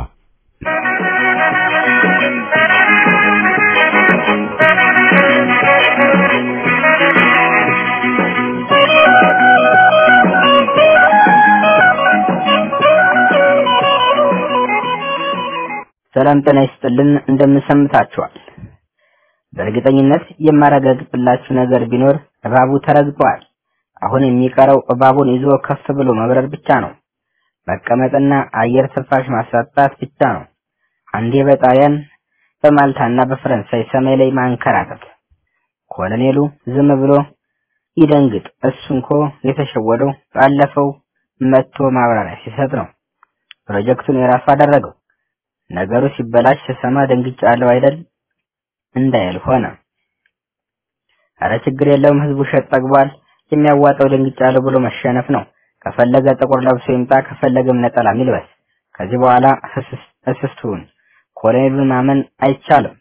ሰላም ጤና ይስጥልን፣ እንደምንሰምታችኋል። በእርግጠኝነት የማረጋግጥላችሁ ነገር ቢኖር እባቡ ተረግጧል። አሁን የሚቀረው እባቡን ይዞ ከፍ ብሎ መብረር ብቻ ነው። መቀመጥና አየር ትንፋሽ ማሳጣት ብቻ ነው። አንዴ በጣሊያን በማልታና በፈረንሳይ ሰማይ ላይ ማንከራተት። ኮሎኔሉ ዝም ብሎ ይደንግጥ። እሱንኮ የተሸወደው ባለፈው መጥቶ ማብራሪያ ሲሰጥ ነው። ፕሮጀክቱን የራሱ አደረገው። ነገሩ ሲበላሽ ሰማ ደንግጫለሁ አይደል እንዳይል ሆነ። አረ ችግር የለውም፣ ህዝቡ ሸጥ ጠግቧል። የሚያዋጣው ደንግጫለሁ ብሎ መሸነፍ ነው። ከፈለገ ጥቁር ለብሶ ይምጣ፣ ከፈለገም ነጠላ ይልበስ። ከዚህ በኋላ እስስቱን ኮሎኔሉን ማመን አይቻልም።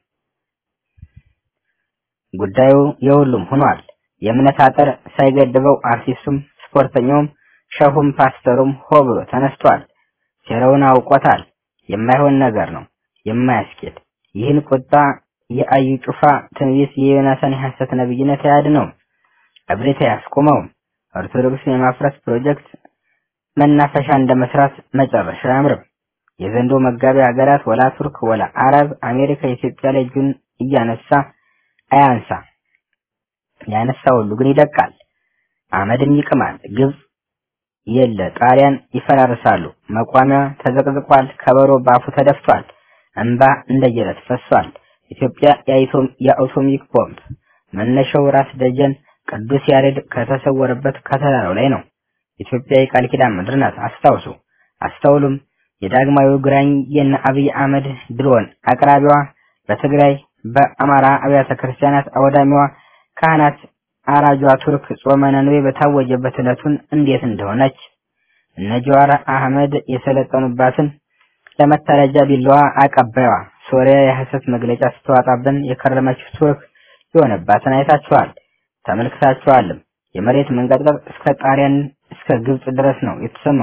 ጉዳዩ የሁሉም ሆኗል። የእምነት አጥር ሳይገድበው አርቲስቱም፣ ስፖርተኛውም፣ ሸሁም፣ ፓስተሩም ሆ ብሎ ተነስቷል። ሴራውን አውቆታል። የማይሆን ነገር ነው፣ የማያስኬድ። ይህን ቁጣ የአዩ ጩፋ ትንቢት የዮናታን ሐሰት ነብይነት ያድነው፣ እብሪት ያስቆመው። ኦርቶዶክስን የማፍረስ ፕሮጀክት መናፈሻ እንደመስራት መጨረሻ ያምርም። የዘንዶ መጋቢ ሀገራት ወላ ቱርክ ወላ አረብ አሜሪካ ኢትዮጵያ ላይ እጁን እያነሳ አያንሳ። ያነሳ ሁሉ ግን ይደቃል፣ አመድም ይቅማል። ግብጽ የለ ጣሊያን ይፈራርሳሉ። መቋሚያ ተዘቅዝቋል። ከበሮ ባፉ ተደፍቷል። እንባ እንደየለት ፈሷል። ኢትዮጵያ የአቶሚክ ቦምብ መነሻው ራስ ደጀን ቅዱስ ያሬድ ከተሰወረበት ከተራራው ላይ ነው። ኢትዮጵያ የቃል ኪዳን ምድር ናት። አስታውሱ፣ አስተውሉም። የዳግማዊ ግራኝ የነ አብይ አህመድ ድሮን አቅራቢዋ፣ በትግራይ በአማራ አብያተ ክርስቲያናት አወዳሚዋ፣ ካህናት አራጇ ቱርክ ጾመ ነነዌ በታወጀበት ዕለቱን እንዴት እንደሆነች እነ ጀዋር አህመድ የሰለጠኑባትን ለመታረጃ ቢላዋ አቀባይዋ ሶሪያ የሐሰት መግለጫ ስትዋጣብን የከረመችው ቱርክ የሆነባትን አይታችኋል፣ ተመልክታችኋልም። የመሬት መንቀጥቀጥ እስከ ጣሊያን እስከ ግብጽ ድረስ ነው የተሰማው።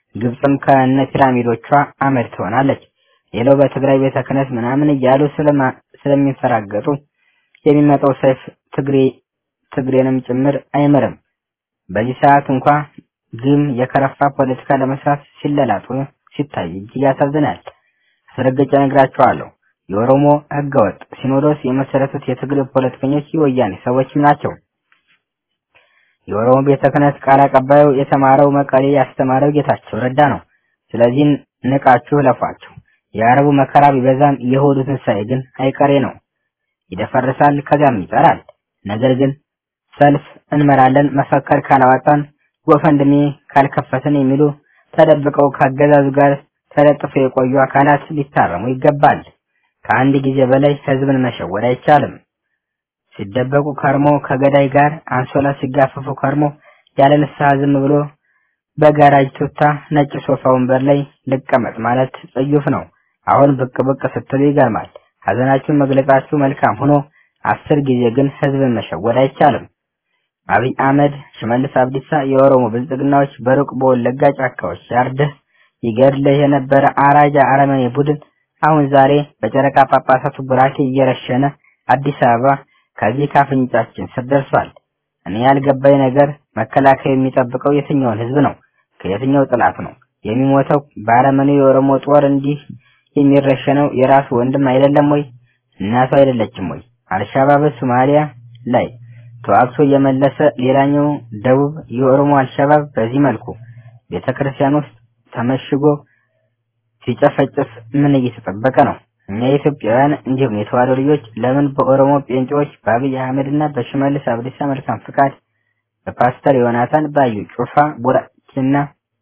ግብጽም ከነ ፒራሚዶቿ አመድ ትሆናለች። ሌላው በትግራይ ቤተ ክህነት ምናምን እያሉ ስለሚፈራገጡ የሚመጣው ሰይፍ ትግሬ ትግሬንም ጭምር አይመርም። በዚህ ሰዓት እንኳን ግን የከረፋ ፖለቲካ ለመስራት ሲለላጡ ሲታይ እጅግ ያሳዝናል። አስረግጬ እነግራቸዋለሁ። የኦሮሞ ህገወጥ ሲኖዶስ የመሰረቱት የትግሬ ፖለቲከኞች የወያኔ ሰዎችም ናቸው። የኦሮሞ ቤተ ክህነት ቃል አቀባዩ የተማረው መቀሌ ያስተማረው ጌታቸው ረዳ ነው። ስለዚህ ንቃችሁ ለፏቸው። የአረቡ መከራ ቢበዛም የሆዱ ትንሳኤ ግን አይቀሬ ነው። ይደፈርሳል፣ ከዚያም ይጠራል። ነገር ግን ሰልፍ እንመራለን፣ መፈከር ካላወጣን፣ ጎፈንድሜ ካልከፈትን የሚሉ ተደብቀው ካገዛዙ ጋር ተለጥፈው የቆዩ አካላት ሊታረሙ ይገባል። ከአንድ ጊዜ በላይ ህዝብን መሸወድ አይቻልም። ሲደበቁ ከርሞ ከገዳይ ጋር አንሶላ ሲጋፈፉ ከርሞ ያለ ንስሐ ዝም ብሎ በጋራጅ ቱታ ነጭ ሶፋ ወንበር ላይ ልቀመጥ ማለት ጽዩፍ ነው። አሁን ብቅ ብቅ ስትሉ ይገርማል። ሐዘናችሁን መግለጻችሁ መልካም ሆኖ አስር ጊዜ ግን ህዝብን መሸወድ አይቻልም። አብይ አህመድ፣ ሽመልስ አብዲሳ የኦሮሞ ብልጽግናዎች በሩቅ በወለጋ ጫካዎች ያርድህ ይገድልህ የነበረ አራጃ አረመኔ ቡድን አሁን ዛሬ በጨረቃ ጳጳሳቱ ቡራኬ እየረሸነ አዲስ አበባ ከዚህ ካፍንጫችን ስር ደርሷል። እኔ ያልገባኝ ነገር መከላከያ የሚጠብቀው የትኛውን ህዝብ ነው? ከየትኛው ጥላት ነው የሚሞተው? በአረመኔው የኦሮሞ ጦር እንዲህ የሚረሸነው የራሱ ወንድም አይደለም ወይ? እናቱ አይደለችም ወይ? አልሻባብ ሶማሊያ ላይ ተዋግቶ የመለሰ ሌላኛው ደቡብ የኦሮሞ አልሻባብ በዚህ መልኩ ቤተክርስቲያን ውስጥ ተመሽጎ ሲጨፈጭፍ ምን እየተጠበቀ ነው? እኛ ኢትዮጵያውያን እንዲሁም የተዋሕዶ ልጆች ለምን በኦሮሞ ጴንጤዎች በአብይ አህመድና በሽመልስ አብዲሳ መልካም ፍቃድ በፓስተር ዮናታን ባዩ ጩፋ ቡራኪና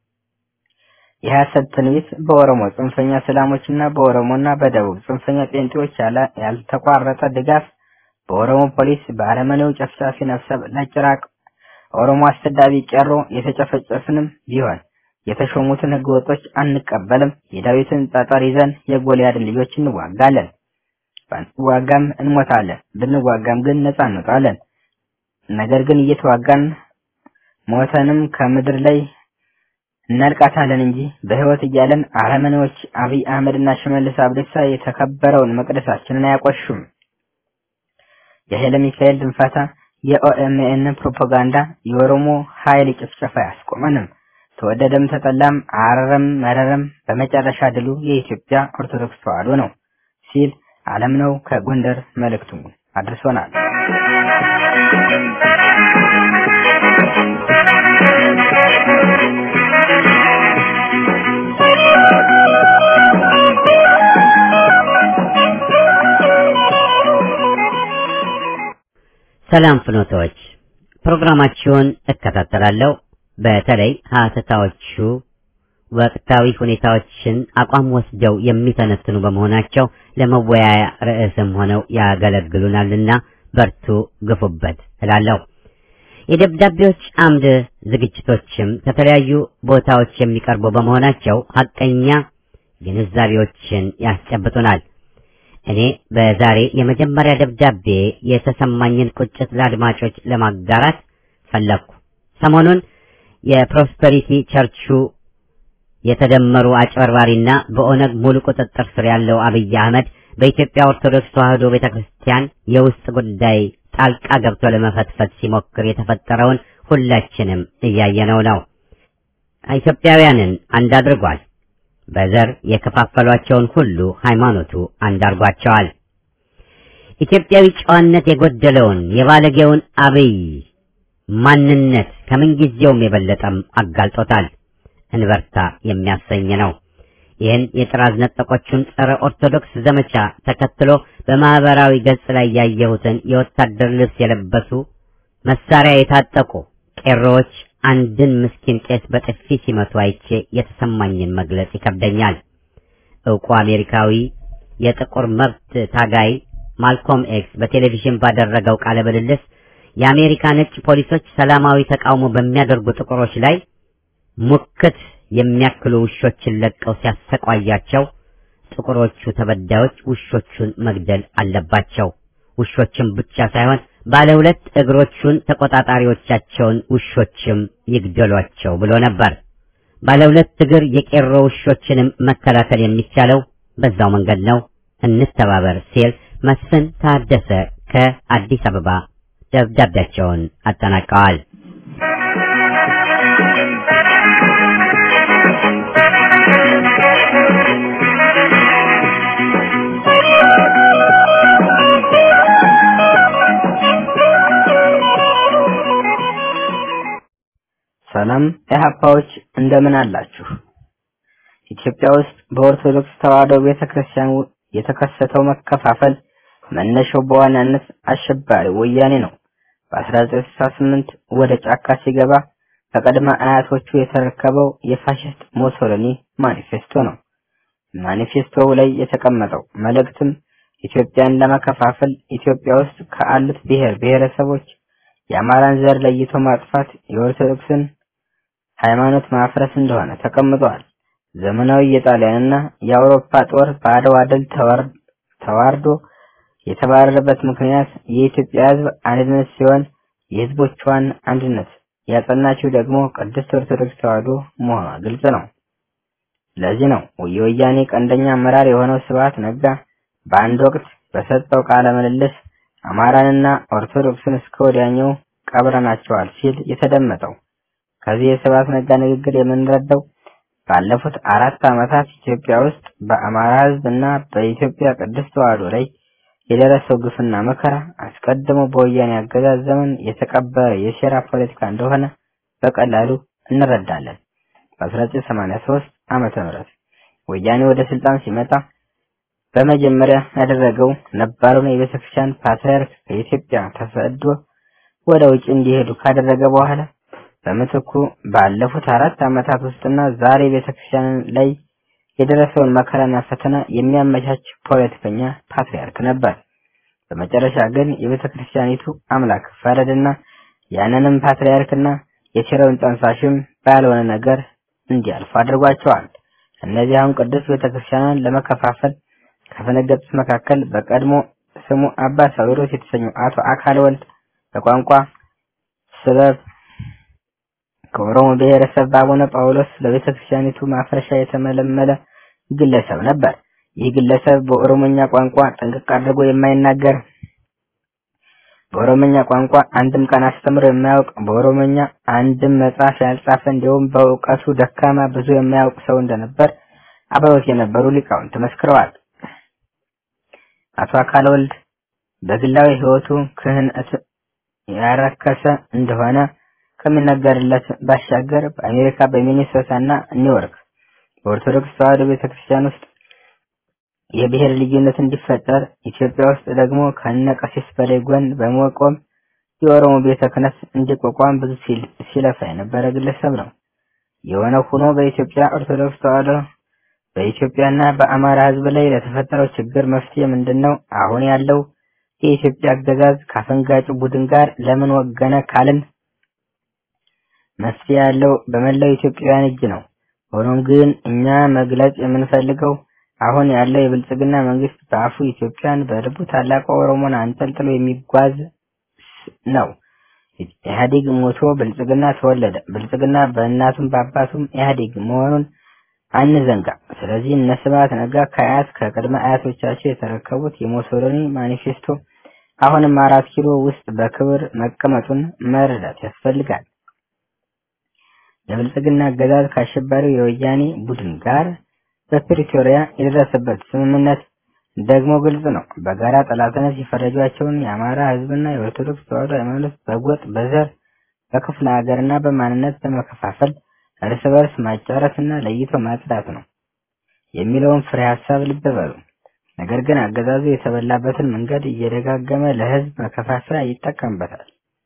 የሐሰት ትንቢት በኦሮሞ ጽንፈኛ እስላሞችና በኦሮሞና በደቡብ ጽንፈኛ ጴንጤዎች ያለ ያልተቋረጠ ድጋፍ በኦሮሞ ፖሊስ በአረመኔው ጨፍጫፊ ነፍሰ ለጭራቅ ኦሮሞ አስተዳቢ ቄሮ የተጨፈጨፍንም ቢሆን የተሾሙትን ህገወጦች አንቀበልም። የዳዊትን ጠጠር ይዘን የጎልያድን ልጆች እንዋጋለን። ባንዋጋም እንሞታለን፣ ብንዋጋም ግን ነፃ እንወጣለን። ነገር ግን እየተዋጋን ሞተንም ከምድር ላይ እናልቃታለን እንጂ በህይወት እያለን አረመኔዎች አብይ አህመድና ሽመልስ አብዲሳ የተከበረውን መቅደሳችንን አያቆሹም። የኃይለ ሚካኤል ድንፋታ፣ የኦኤምኤን ፕሮፓጋንዳ የኦሮሞ ኃይል ጭፍጨፋ ያስቆመንም። ተወደደም ተጠላም አረረም መረረም በመጨረሻ ድሉ የኢትዮጵያ ኦርቶዶክስ ተዋሕዶ ነው ሲል ዓለም ነው ከጎንደር መልእክቱን አድርሶናል። ሰላም ፍኖቶች፣ ፕሮግራማችሁን እከታተላለሁ። በተለይ ሀተታዎቹ ወቅታዊ ሁኔታዎችን አቋም ወስደው የሚተነትኑ በመሆናቸው ለመወያያ ርዕስም ሆነው ያገለግሉናልና በርቱ፣ ግፉበት እላለሁ። የደብዳቤዎች አምድ ዝግጅቶችም ከተለያዩ ቦታዎች የሚቀርቡ በመሆናቸው ሐቀኛ ግንዛቤዎችን ያስጨብጡናል። እኔ በዛሬ የመጀመሪያ ደብዳቤ የተሰማኝን ቁጭት ለአድማጮች ለማጋራት ፈለኩ። ሰሞኑን የፕሮስፐሪቲ ቸርቹ የተደመሩ አጭበርባሪና በኦነግ ሙሉ ቁጥጥር ስር ያለው አብይ አህመድ በኢትዮጵያ ኦርቶዶክስ ተዋሕዶ ቤተክርስቲያን የውስጥ ጉዳይ ጣልቃ ገብቶ ለመፈትፈት ሲሞክር የተፈጠረውን ሁላችንም እያየነው ነው። ኢትዮጵያውያንን አንድ አድርጓል። በዘር የከፋፈሏቸውን ሁሉ ሃይማኖቱ አንድ አድርጓቸዋል። ኢትዮጵያዊ ጨዋነት የጎደለውን የባለጌውን አብይ ማንነት ከምንጊዜውም የበለጠም አጋልጦታል። እንበርታ የሚያሰኝ ነው። ይህን የጥራዝ ነጠቆቹን ጸረ ኦርቶዶክስ ዘመቻ ተከትሎ በማህበራዊ ገጽ ላይ ያየሁትን የወታደር ልብስ የለበሱ መሳሪያ የታጠቁ ቄሮዎች አንድን ምስኪን ቄስ በጥፊ ሲመቱ አይቼ የተሰማኝን መግለጽ ይከብደኛል። ዕውቁ አሜሪካዊ የጥቁር መብት ታጋይ ማልኮም ኤክስ በቴሌቪዥን ባደረገው ቃለ ምልልስ የአሜሪካ ነጭ ፖሊሶች ሰላማዊ ተቃውሞ በሚያደርጉ ጥቁሮች ላይ ሙክት የሚያክሉ ውሾችን ለቀው ሲያሰቃያቸው ጥቁሮቹ ተበዳዮች ውሾቹን መግደል አለባቸው። ውሾችን ብቻ ሳይሆን ባለ ሁለት እግሮቹን ተቆጣጣሪዎቻቸውን ውሾችም ይግደሏቸው ብሎ ነበር። ባለ ሁለት እግር የቄሮ ውሾችንም መከላከል የሚቻለው በዛው መንገድ ነው። እንተባበር ሲል መስፍን ታደሰ ከአዲስ አበባ ደብዳቤያቸውን አጠናቀዋል። ሰላም ኢህአፓዎች እንደምን አላችሁ? ኢትዮጵያ ውስጥ በኦርቶዶክስ ተዋሕዶ ቤተክርስቲያን የተከሰተው መከፋፈል መነሻው በዋናነት አሸባሪ ወያኔ ነው። በአስራ ዘጠኝ ስልሳ ስምንት ወደ ጫካ ሲገባ ከቀድመ አያቶቹ የተረከበው የፋሽስት ሞሶሎኒ ማኒፌስቶ ነው። ማኒፌስቶው ላይ የተቀመጠው መልእክትም ኢትዮጵያን ለመከፋፈል ኢትዮጵያ ውስጥ ካሉት ብሔር ብሔረሰቦች የአማራን ዘር ለይቶ ማጥፋት፣ የኦርቶዶክስን ሃይማኖት ማፍረስ እንደሆነ ተቀምጧል። ዘመናዊ የጣሊያንና የአውሮፓ ጦር በአድዋ ድል ተዋርዶ የተባረረበት ምክንያት የኢትዮጵያ ሕዝብ አንድነት ሲሆን የሕዝቦቿን አንድነት ያጸናችው ደግሞ ቅድስት ኦርቶዶክስ ተዋሕዶ መሆኗ ግልጽ ነው። ለዚህ ነው የወያኔ ቀንደኛ አመራር የሆነው ስብሐት ነጋ በአንድ ወቅት በሰጠው ቃለ ምልልስ አማራንና ኦርቶዶክስን እስከ ወዲያኛው ቀብረናቸዋል ሲል የተደመጠው። ከዚህ የስብሐት ነጋ ንግግር የምንረዳው ባለፉት አራት ዓመታት ኢትዮጵያ ውስጥ በአማራ ሕዝብና በኢትዮጵያ ቅድስት ተዋሕዶ ላይ የደረሰው ግፍና መከራ አስቀድሞ በወያኔ አገዛዝ ዘመን የተቀበረ የሴራ ፖለቲካ እንደሆነ በቀላሉ እንረዳለን። በአስራ ዘጠኝ ሰማንያ ሶስት ዓመተ ምህረት ወያኔ ወደ ስልጣን ሲመጣ በመጀመሪያ ያደረገው ነባሩን የቤተክርስቲያን ፓትርያርክ ከኢትዮጵያ ተሰዶ ወደ ውጭ እንዲሄዱ ካደረገ በኋላ በምትኩ ባለፉት አራት ዓመታት ውስጥና ዛሬ ቤተክርስቲያን ላይ የደረሰውን መከራና ፈተና የሚያመቻች ፖለቲከኛ ፓትርያርክ ነበር። በመጨረሻ ግን የቤተክርስቲያኒቱ አምላክ ፈረደና ያንንም ፓትርያርክና የሴራውን ጠንሳሽም ባልሆነ ነገር እንዲያልፉ አድርጓቸዋል። እነዚህ አሁን ቅዱስ ቤተክርስቲያንን ለመከፋፈል ከፈነገጡት መካከል በቀድሞ ስሙ አባ ሳዊሮስ የተሰኘው አቶ አካለ ወልድ በቋንቋ ሰበብ ከኦሮሞ ብሔረሰብ በአቡነ ጳውሎስ ለቤተክርስቲያኒቱ ማፍረሻ የተመለመለ ግለሰብ ነበር። ይህ ግለሰብ በኦሮሞኛ ቋንቋ ጠንቅቅ አድርጎ የማይናገር፣ በኦሮሞኛ ቋንቋ አንድም ቀን አስተምሮ የማያውቅ፣ በኦሮሞኛ አንድም መጽሐፍ ያልጻፈ፣ እንዲሁም በእውቀቱ ደካማ ብዙ የማያውቅ ሰው እንደነበር አብረውት የነበሩ ሊቃውንት መስክረዋል። አቶ አካለ ወልድ በግላዊ ሕይወቱ ክህነት ያረከሰ እንደሆነ ከሚነገርለት ባሻገር በአሜሪካ በሚኒሶታና ኒውዮርክ በኦርቶዶክስ ተዋሕዶ ቤተክርስቲያን ውስጥ የብሔር ልዩነት እንዲፈጠር ኢትዮጵያ ውስጥ ደግሞ ከነቀሲስ በላይ ጎን በመቆም የኦሮሞ ቤተ ክህነት እንዲቋቋም ብዙ ሲለፋ የነበረ ግለሰብ ነው። የሆነው ሆኖ በኢትዮጵያ ኦርቶዶክስ ተዋሕዶ በኢትዮጵያና በአማራ ሕዝብ ላይ ለተፈጠረው ችግር መፍትሄ ምንድነው? አሁን ያለው የኢትዮጵያ አገዛዝ ካፈንጋጩ ቡድን ጋር ለምን ወገነ ካልን መፍትሄ ያለው በመላው ኢትዮጵያውያን እጅ ነው። ሆኖም ግን እኛ መግለጽ የምንፈልገው አሁን ያለው የብልጽግና መንግስት በአፉ ኢትዮጵያን በልቡ ታላቁ ኦሮሞን አንጠልጥሎ የሚጓዝ ነው። ኢህአዴግ ሞቶ ብልጽግና ተወለደ። ብልጽግና በእናቱም በአባቱም ኢህአዴግ መሆኑን አንዘንጋ። ስለዚህ እነ ስብሐት ነጋ ከአያት ከቅድመ አያቶቻቸው የተረከቡት የሞሶሎኒ ማኒፌስቶ አሁንም አራት ኪሎ ውስጥ በክብር መቀመጡን መረዳት ያስፈልጋል። የብልጽግና አገዛዝ ከአሸባሪው የወያኔ ቡድን ጋር በፕሪቶሪያ የደረሰበት ስምምነት ደግሞ ግልጽ ነው። በጋራ ጠላትነት የፈረጇቸውን የአማራ ሕዝብና የኦርቶዶክስ ተዋሕዶ ሃይማኖት በጎጥ በዘር በክፍለ ሀገርና በማንነት በመከፋፈል እርስ በርስ ማጫረትና ለይቶ ማጽዳት ነው የሚለውን ፍሬ ሐሳብ ልብ በሉ። ነገር ግን አገዛዙ የተበላበትን መንገድ እየደጋገመ ለሕዝብ መከፋፈያ ይጠቀምበታል።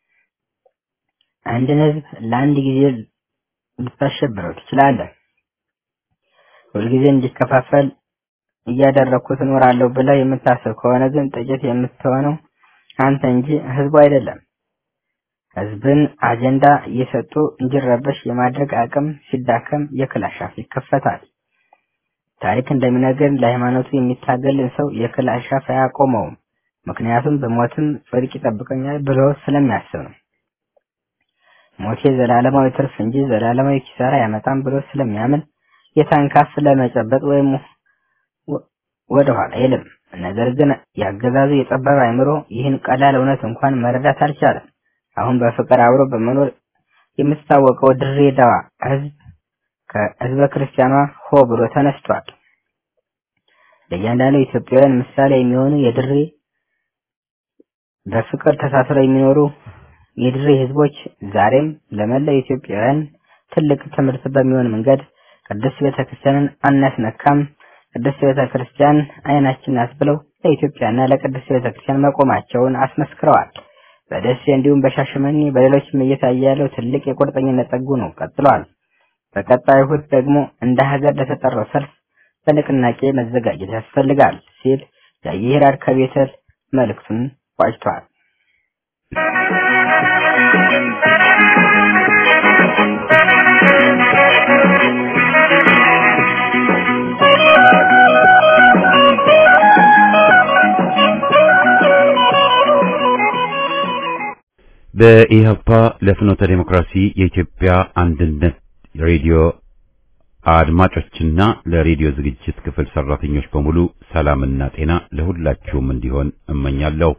አንድን ሕዝብ ለአንድ ጊዜ ልታሸብረው ትችላለህ። ሁልጊዜ እንዲከፋፈል እያደረኩት እኖራለሁ ብለህ የምታስብ ከሆነ ግን ጥቂት የምትሆነው አንተ እንጂ ሕዝቡ አይደለም። ሕዝብን አጀንዳ እየሰጡ እንዲረበሽ የማድረግ አቅም ሲዳከም የክላሽ አፍ ይከፈታል። ታሪክ እንደሚነግረን ለሃይማኖቱ የሚታገልን ሰው የክላሽ አፍ አያቆመውም። ምክንያቱም በሞትም ጽድቅ ይጠብቀኛል ብሎ ስለሚያስብ ነው። ሞቴ ዘላለማዊ ትርፍ እንጂ ዘላለማዊ ኪሳራ ያመጣም ብሎ ስለሚያምን የታንካስ ለመጨበጥ ወይም ወደ ኋላ አይልም። ነገር ግን ያገዛዙ የጠበበ አይምሮ ይህን ቀላል እውነት እንኳን መረዳት አልቻለም። አሁን በፍቅር አብሮ በመኖር የምትታወቀው ድሬዳዋ ህዝብ ከህዝበ ክርስቲያኗ ሆ ብሎ ተነስቷል። ለእያንዳንዱ ኢትዮጵያውያን ምሳሌ የሚሆኑ የድሬ በፍቅር ተሳስረው የሚኖሩ የድሬ ህዝቦች ዛሬም ለመላው ኢትዮጵያውያን ትልቅ ትምህርት በሚሆን መንገድ ቅድስት ቤተክርስቲያንን አናስነካም፣ ቅድስት ቤተክርስቲያን አይናችን ናት ብለው ለኢትዮጵያና ለቅድስት ቤተክርስቲያን መቆማቸውን አስመስክረዋል። በደሴ እንዲሁም በሻሸመኔ በሌሎችም እየታየ ያለው ትልቅ የቁርጠኝነት ጠጉ ነው ቀጥሏል። በቀጣዩ እሁድ ደግሞ እንደ ሀገር ለተጠራው ሰልፍ በንቅናቄ መዘጋጀት ያስፈልጋል ሲል ያየህራድ ከቤተል መልእክቱን ቋጭቷል። በኢህአፓ ለፍኖተ ዲሞክራሲ የኢትዮጵያ አንድነት ሬዲዮ አድማጮችና ለሬዲዮ ዝግጅት ክፍል ሰራተኞች በሙሉ ሰላምና ጤና ለሁላችሁም እንዲሆን እመኛለሁ።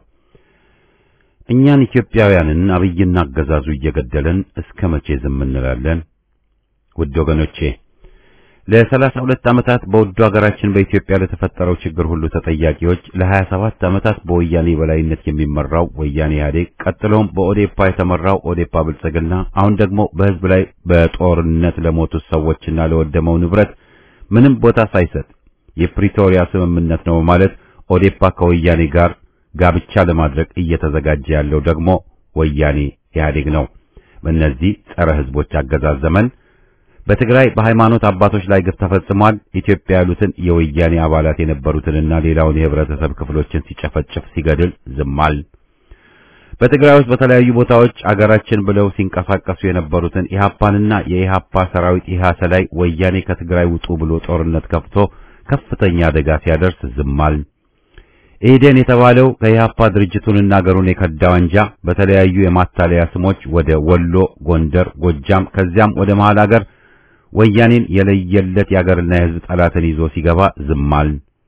እኛን ኢትዮጵያውያንን አብይና አገዛዙ እየገደለን እስከ መቼ ዝም እንላለን? ውድ ወገኖቼ ለሰላሳ ሁለት ዓመታት በውዱ ሀገራችን በኢትዮጵያ ለተፈጠረው ችግር ሁሉ ተጠያቂዎች ለሀያ ሰባት ዓመታት በወያኔ በላይነት የሚመራው ወያኔ ኢህአዴግ፣ ቀጥሎም በኦዴፓ የተመራው ኦዴፓ ብልጽግና፣ አሁን ደግሞ በህዝብ ላይ በጦርነት ለሞቱት ሰዎችና ለወደመው ንብረት ምንም ቦታ ሳይሰጥ የፕሪቶሪያ ስምምነት ነው ማለት ኦዴፓ ከወያኔ ጋር ጋብቻ ለማድረግ እየተዘጋጀ ያለው ደግሞ ወያኔ ኢህአዴግ ነው። በእነዚህ ጸረ ህዝቦች አገዛዝ ዘመን በትግራይ በሃይማኖት አባቶች ላይ ግፍ ተፈጽሟል። ኢትዮጵያ ያሉትን የወያኔ አባላት የነበሩትንና ሌላውን የህብረተሰብ ክፍሎችን ሲጨፈጭፍ ሲገድል ዝማል። በትግራይ ውስጥ በተለያዩ ቦታዎች አገራችን ብለው ሲንቀሳቀሱ የነበሩትን ኢህአፓንና የኢህአፓ ሰራዊት ኢህአሰ ላይ ወያኔ ከትግራይ ውጡ ብሎ ጦርነት ከፍቶ ከፍተኛ አደጋ ሲያደርስ ዝማል። ኢህዴን የተባለው ከኢህአፓ ድርጅቱንና አገሩን የከዳው አንጃ በተለያዩ የማታለያ ስሞች ወደ ወሎ፣ ጎንደር፣ ጎጃም ከዚያም ወደ መሃል አገር ወያኔን የለየለት የአገርና የህዝብ ጠላትን ይዞ ሲገባ ዝማል።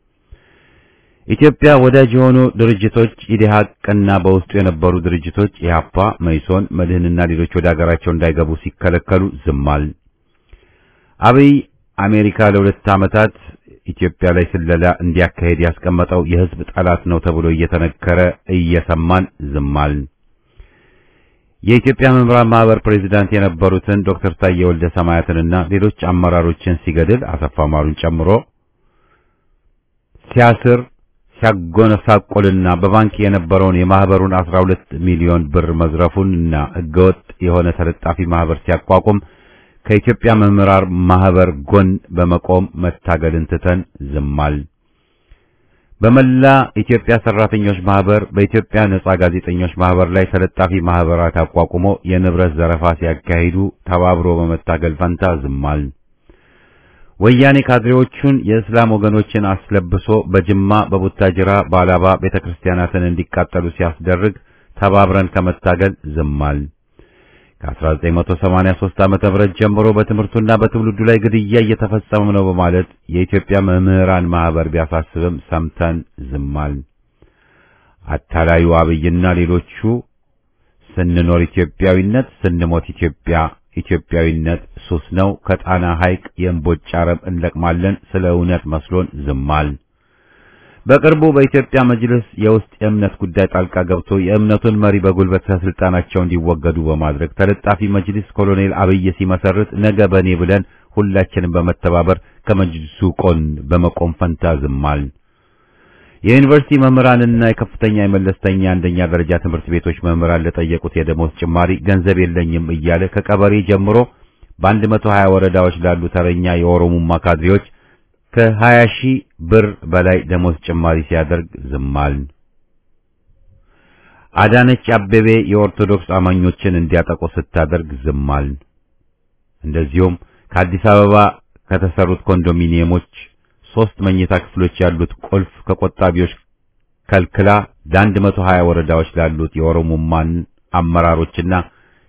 ኢትዮጵያ ወዳጅ የሆኑ ድርጅቶች ኢዴሃቅና በውስጡ የነበሩ ድርጅቶች ኢህአፓ፣ መኢሶን፣ መድህንና ሌሎች ወደ አገራቸው እንዳይገቡ ሲከለከሉ ዝማል። አብይ አሜሪካ ለሁለት ዓመታት ኢትዮጵያ ላይ ስለላ እንዲያካሄድ ያስቀመጠው የህዝብ ጠላት ነው ተብሎ እየተነገረ እየሰማን ዝማል። የኢትዮጵያ መምህራን ማህበር ፕሬዝዳንት የነበሩትን ዶክተር ታዬ ወልደ ሰማያትንና ሌሎች አመራሮችን ሲገድል አሰፋ ማሩን ጨምሮ ሲያስር ሲያጎነሳቆልና በባንክ የነበረውን የማህበሩን አስራ ሁለት ሚሊዮን ብር መዝረፉንና ህገወጥ የሆነ ተለጣፊ ማህበር ሲያቋቁም ከኢትዮጵያ መምህራን ማህበር ጎን በመቆም መታገልን ትተን ዝማል። በመላ ኢትዮጵያ ሰራተኞች ማህበር፣ በኢትዮጵያ ነጻ ጋዜጠኞች ማህበር ላይ ተለጣፊ ማህበራት አቋቁሞ የንብረት ዘረፋ ሲያካሂዱ ተባብሮ በመታገል ፈንታ ዝማል። ወያኔ ካድሬዎቹን የእስላም ወገኖችን አስለብሶ በጅማ፣ በቡታጅራ፣ በአላባ ቤተክርስቲያናትን እንዲቃጠሉ ሲያስደርግ ተባብረን ከመታገል ዝማል። ከአስራ ዘጠኝ መቶ ሰማንያ ሦስት ዓመተ ምህረት ጀምሮ በትምህርቱና በትውልዱ ላይ ግድያ እየተፈጸመ ነው በማለት የኢትዮጵያ መምህራን ማህበር ቢያሳስብም ሰምተን ዝማል። አታላዩ አብይና ሌሎቹ ስንኖር ኢትዮጵያዊነት፣ ስንሞት ኢትዮጵያ፣ ኢትዮጵያዊነት ሱስ ነው፣ ከጣና ሐይቅ የእምቦጭ አረም እንለቅማለን ስለ እውነት መስሎን ዝማል። በቅርቡ በኢትዮጵያ መጅልስ የውስጥ የእምነት ጉዳይ ጣልቃ ገብቶ የእምነቱን መሪ በጉልበት ከስልጣናቸው እንዲወገዱ በማድረግ ተለጣፊ መጅልስ ኮሎኔል አብይ ሲመሰርት ነገ በኔ ብለን ሁላችንም በመተባበር ከመጅልሱ ቆን በመቆም ፈንታ ዝማል። የዩኒቨርሲቲ መምህራንና የከፍተኛ የመለስተኛ አንደኛ ደረጃ ትምህርት ቤቶች መምህራን ለጠየቁት የደሞዝ ጭማሪ ገንዘብ የለኝም እያለ ከቀበሌ ጀምሮ በአንድ መቶ ሀያ ወረዳዎች ላሉ ተረኛ የኦሮሞማ ካድሬዎች ከሀያ ሺህ ብር በላይ ደሞዝ ጭማሪ ሲያደርግ ዝማል። አዳነች አቤቤ የኦርቶዶክስ አማኞችን እንዲያጠቁ ስታደርግ ዝማል። እንደዚሁም ከአዲስ አበባ ከተሰሩት ኮንዶሚኒየሞች ሶስት መኝታ ክፍሎች ያሉት ቁልፍ ከቆጣቢዎች ከልክላ ለአንድ መቶ ሀያ ወረዳዎች ላሉት የኦሮሞማን አመራሮችና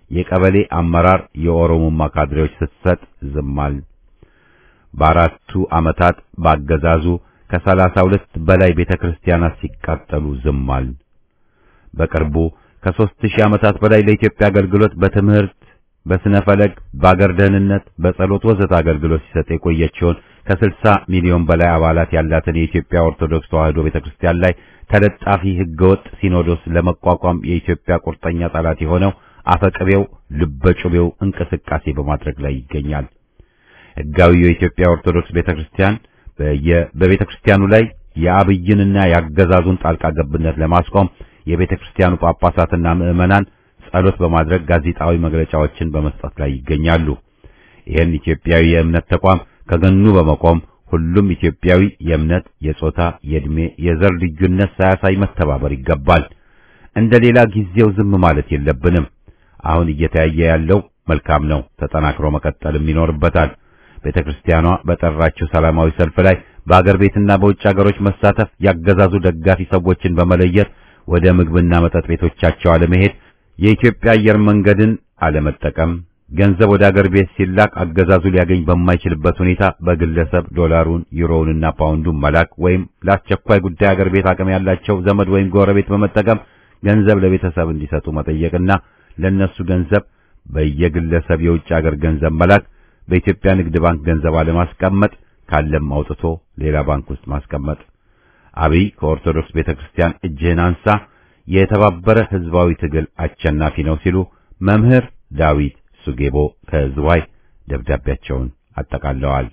የቀበሌ አመራር የኦሮሞማ ካድሬዎች ስትሰጥ ዝማል። በአራቱ ዓመታት ባገዛዙ ከሰላሳ ሁለት በላይ ቤተክርስቲያናት ሲቃጠሉ ዝማል። በቅርቡ ከሦስት ሺህ ዓመታት በላይ ለኢትዮጵያ አገልግሎት በትምህርት፣ በስነ ፈለግ፣ በአገር ደህንነት፣ በጸሎት ወዘተ አገልግሎት ሲሰጥ የቆየችውን ከስልሳ ሚሊዮን በላይ አባላት ያላትን የኢትዮጵያ ኦርቶዶክስ ተዋሕዶ ቤተክርስቲያን ላይ ተለጣፊ ህገወጥ ሲኖዶስ ለመቋቋም የኢትዮጵያ ቁርጠኛ ጠላት የሆነው አፈቅቤው ልበጩቤው እንቅስቃሴ በማድረግ ላይ ይገኛል። ህጋዊው የኢትዮጵያ ኦርቶዶክስ ቤተክርስቲያን በየ በቤተክርስቲያኑ ላይ የአብይንና ያገዛዙን ጣልቃ ገብነት ለማስቆም የቤተክርስቲያኑ ጳጳሳትና ምዕመናን ጸሎት በማድረግ ጋዜጣዊ መግለጫዎችን በመስጠት ላይ ይገኛሉ። ይህን ኢትዮጵያዊ የእምነት ተቋም ከገኑ በመቆም ሁሉም ኢትዮጵያዊ የእምነት፣ የጾታ፣ የእድሜ፣ የዘር ልዩነት ሳያሳይ መተባበር ይገባል። እንደሌላ ጊዜው ዝም ማለት የለብንም። አሁን እየተያየ ያለው መልካም ነው፣ ተጠናክሮ መቀጠልም ይኖርበታል። ቤተክርስቲያኗ በጠራችው ሰላማዊ ሰልፍ ላይ በአገር ቤትና በውጭ ሀገሮች መሳተፍ፣ ያገዛዙ ደጋፊ ሰዎችን በመለየት ወደ ምግብና መጠጥ ቤቶቻቸው አለመሄድ፣ የኢትዮጵያ አየር መንገድን አለመጠቀም፣ ገንዘብ ወደ አገር ቤት ሲላክ አገዛዙ ሊያገኝ በማይችልበት ሁኔታ በግለሰብ ዶላሩን፣ ዩሮውንና ፓውንዱን መላክ ወይም ለአስቸኳይ ጉዳይ አገር ቤት አቅም ያላቸው ዘመድ ወይም ጎረቤት በመጠቀም ገንዘብ ለቤተሰብ እንዲሰጡ መጠየቅና ለነሱ ገንዘብ በየግለሰብ የውጭ አገር ገንዘብ መላክ፣ በኢትዮጵያ ንግድ ባንክ ገንዘብ አለማስቀመጥ፣ ካለም አውጥቶ ሌላ ባንክ ውስጥ ማስቀመጥ። አብይ ከኦርቶዶክስ ቤተክርስቲያን እጅህን አንሳ፣ የተባበረ ህዝባዊ ትግል አሸናፊ ነው ሲሉ መምህር ዳዊት ሱጌቦ ከዝዋይ ደብዳቤያቸውን አጠቃለዋል።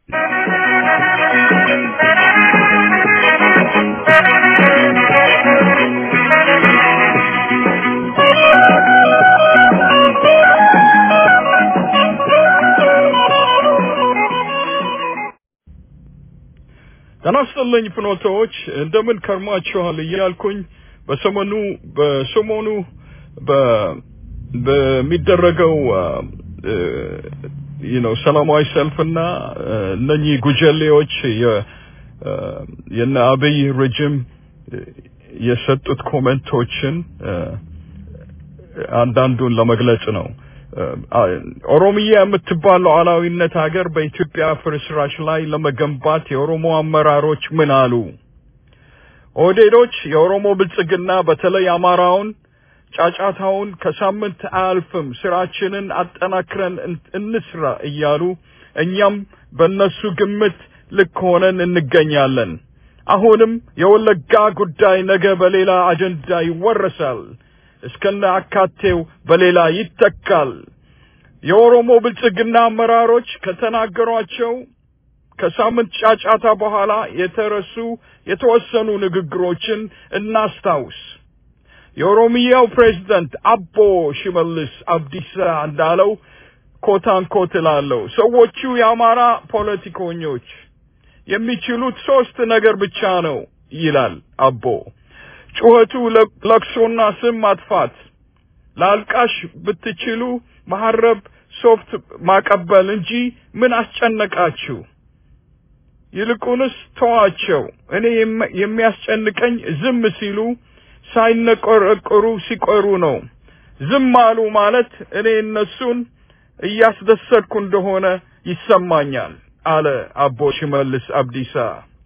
ተናስተልኝ ፍኖቶች እንደምን ከርማችኋል እያልኩኝ በሰሞኑ በሰሞኑ በ በሚደረገው you know ሰላማዊ ሰልፍና እነኚህ ጉጀሌዎች የነ አብይ ረጅም የሰጡት ኮሜንቶችን አንዳንዱን ለመግለጽ ነው። ኦሮሚያ የምትባለው ሉዓላዊነት ሀገር በኢትዮጵያ ፍርስራሽ ላይ ለመገንባት የኦሮሞ አመራሮች ምን አሉ? ኦዴዶች የኦሮሞ ብልጽግና በተለይ አማራውን ጫጫታውን ከሳምንት አልፈም ስራችንን አጠናክረን እንስራ እያሉ እኛም በእነሱ ግምት ልክ ሆነን እንገኛለን። አሁንም የወለጋ ጉዳይ ነገ በሌላ አጀንዳ ይወረሳል፣ እስከነ አካቴው በሌላ ይተካል። የኦሮሞ ብልጽግና አመራሮች ከተናገሯቸው ከሳምንት ጫጫታ በኋላ የተረሱ የተወሰኑ ንግግሮችን እናስታውስ። የኦሮሚያው ፕሬዝዳንት አቦ ሽመልስ አብዲሳ እንዳለው ኮታን ኮትላለው ሰዎቹ የአማራ ፖለቲከኞች የሚችሉት ሶስት ነገር ብቻ ነው ይላል አቦ። ጩኸቱ፣ ለቅሶና ስም ማጥፋት። ላልቃሽ ብትችሉ መሐረብ ሶፍት ማቀበል እንጂ ምን አስጨነቃችሁ? ይልቁንስ ተዋቸው። እኔ የሚያስጨንቀኝ ዝም ሲሉ ሳይነቆረቆሩ ሲቆሩ ነው። ዝም አሉ ማለት እኔ እነሱን እያስደሰትኩ እንደሆነ ይሰማኛል አለ አቦ ሽመልስ አብዲሳ።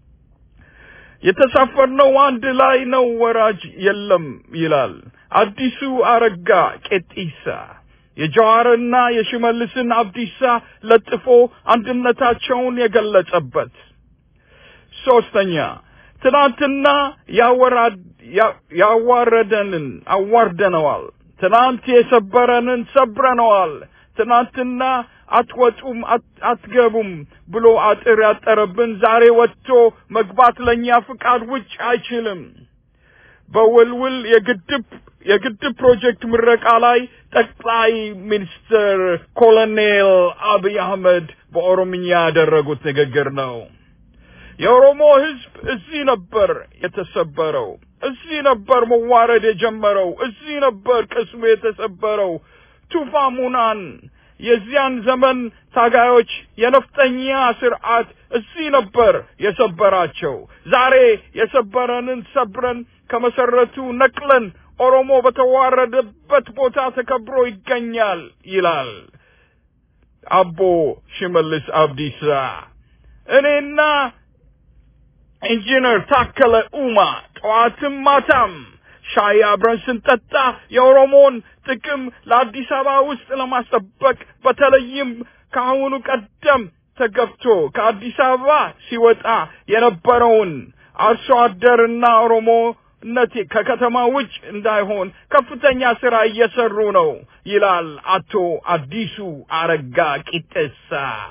የተሳፈርነው አንድ ላይ ነው፣ ወራጅ የለም ይላል አዲሱ አረጋ ቄጢሳ። የጀዋርና የሽመልስን አብዲሳ ለጥፎ አንድነታቸውን የገለጸበት። ሶስተኛ ትናንትና ያወራድ ያዋረደንን አዋርደነዋል፣ ትናንት የሰበረንን ሰብረነዋል፣ ትናንትና አትወጡም አትገቡም ብሎ አጥር ያጠረብን ዛሬ ወጥቶ መግባት ለኛ ፍቃድ ውጭ አይችልም። በወልውል የግድብ የግድብ ፕሮጀክት ምረቃ ላይ ጠቅላይ ሚኒስትር ኮሎኔል አብይ አህመድ በኦሮምኛ ያደረጉት ንግግር ነው። የኦሮሞ ህዝብ እዚህ ነበር የተሰበረው፣ እዚህ ነበር መዋረድ የጀመረው፣ እዚህ ነበር ቅስሙ የተሰበረው። ቱፋ ሙናን የዚያን ዘመን ታጋዮች የነፍጠኛ ስርዓት እዚህ ነበር የሰበራቸው። ዛሬ የሰበረንን ሰብረን ከመሰረቱ ነቅለን ኦሮሞ በተዋረደበት ቦታ ተከብሮ ይገኛል ይላል አቦ ሽመልስ አብዲሳ። እኔና ኢንጂነር ታከለ ኡማ ጠዋትም ማታም ሻይ አብረን ስንጠጣ የኦሮሞን ጥቅም ለአዲስ አበባ ውስጥ ለማስጠበቅ በተለይም ከአሁኑ ቀደም ተገብቶ ከአዲስ አበባ ሲወጣ የነበረውን አርሶ አደርና ኦሮሞነት ከከተማ ውጭ እንዳይሆን ከፍተኛ ስራ እየሰሩ ነው ይላል አቶ አዲሱ አረጋ ቂጤሳ።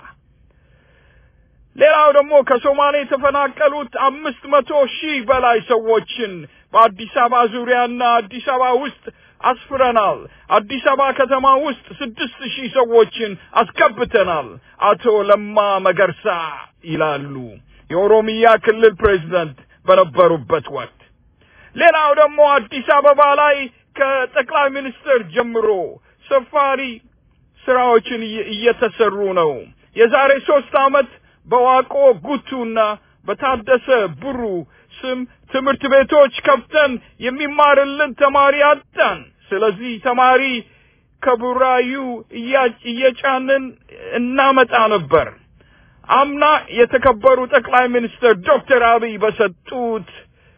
ሌላው ደግሞ ከሶማሌ የተፈናቀሉት አምስት መቶ ሺህ በላይ ሰዎችን በአዲስ አበባ ዙሪያና አዲስ አበባ ውስጥ አስፍረናል። አዲስ አበባ ከተማ ውስጥ ስድስት ሺህ ሰዎችን አስገብተናል አቶ ለማ መገርሳ ይላሉ የኦሮሚያ ክልል ፕሬዝዳንት በነበሩበት ወቅት። ሌላው ደግሞ አዲስ አበባ ላይ ከጠቅላይ ሚኒስትር ጀምሮ ሰፋሪ ስራዎችን እየተሰሩ ነው። የዛሬ ሶስት አመት በዋቆ ጉቱና በታደሰ ብሩ ስም ትምህርት ቤቶች ከፍተን የሚማርልን ተማሪ አጣን። ስለዚህ ተማሪ ከቡራዩ እየጫንን እናመጣ ነበር። አምና የተከበሩ ጠቅላይ ሚኒስትር ዶክተር አብይ በሰጡት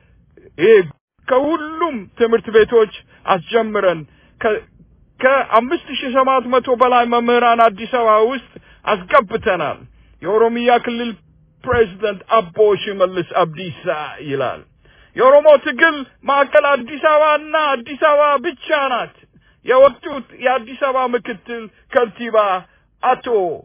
ከሁሉም ትምህርት ቤቶች አስጀምረን ከአምስት ሺህ ሰባት መቶ በላይ መምህራን አዲስ አበባ ውስጥ አስገብተናል። የኦሮሚያ ክልል ፕሬዝዳንት አቦ ሽመልስ አብዲሳ ይላል የኦሮሞ ትግል ማዕከል አዲስ አበባና አዲስ አበባ ብቻ ናት። የወጡት የአዲስ አበባ ምክትል ከንቲባ አቶ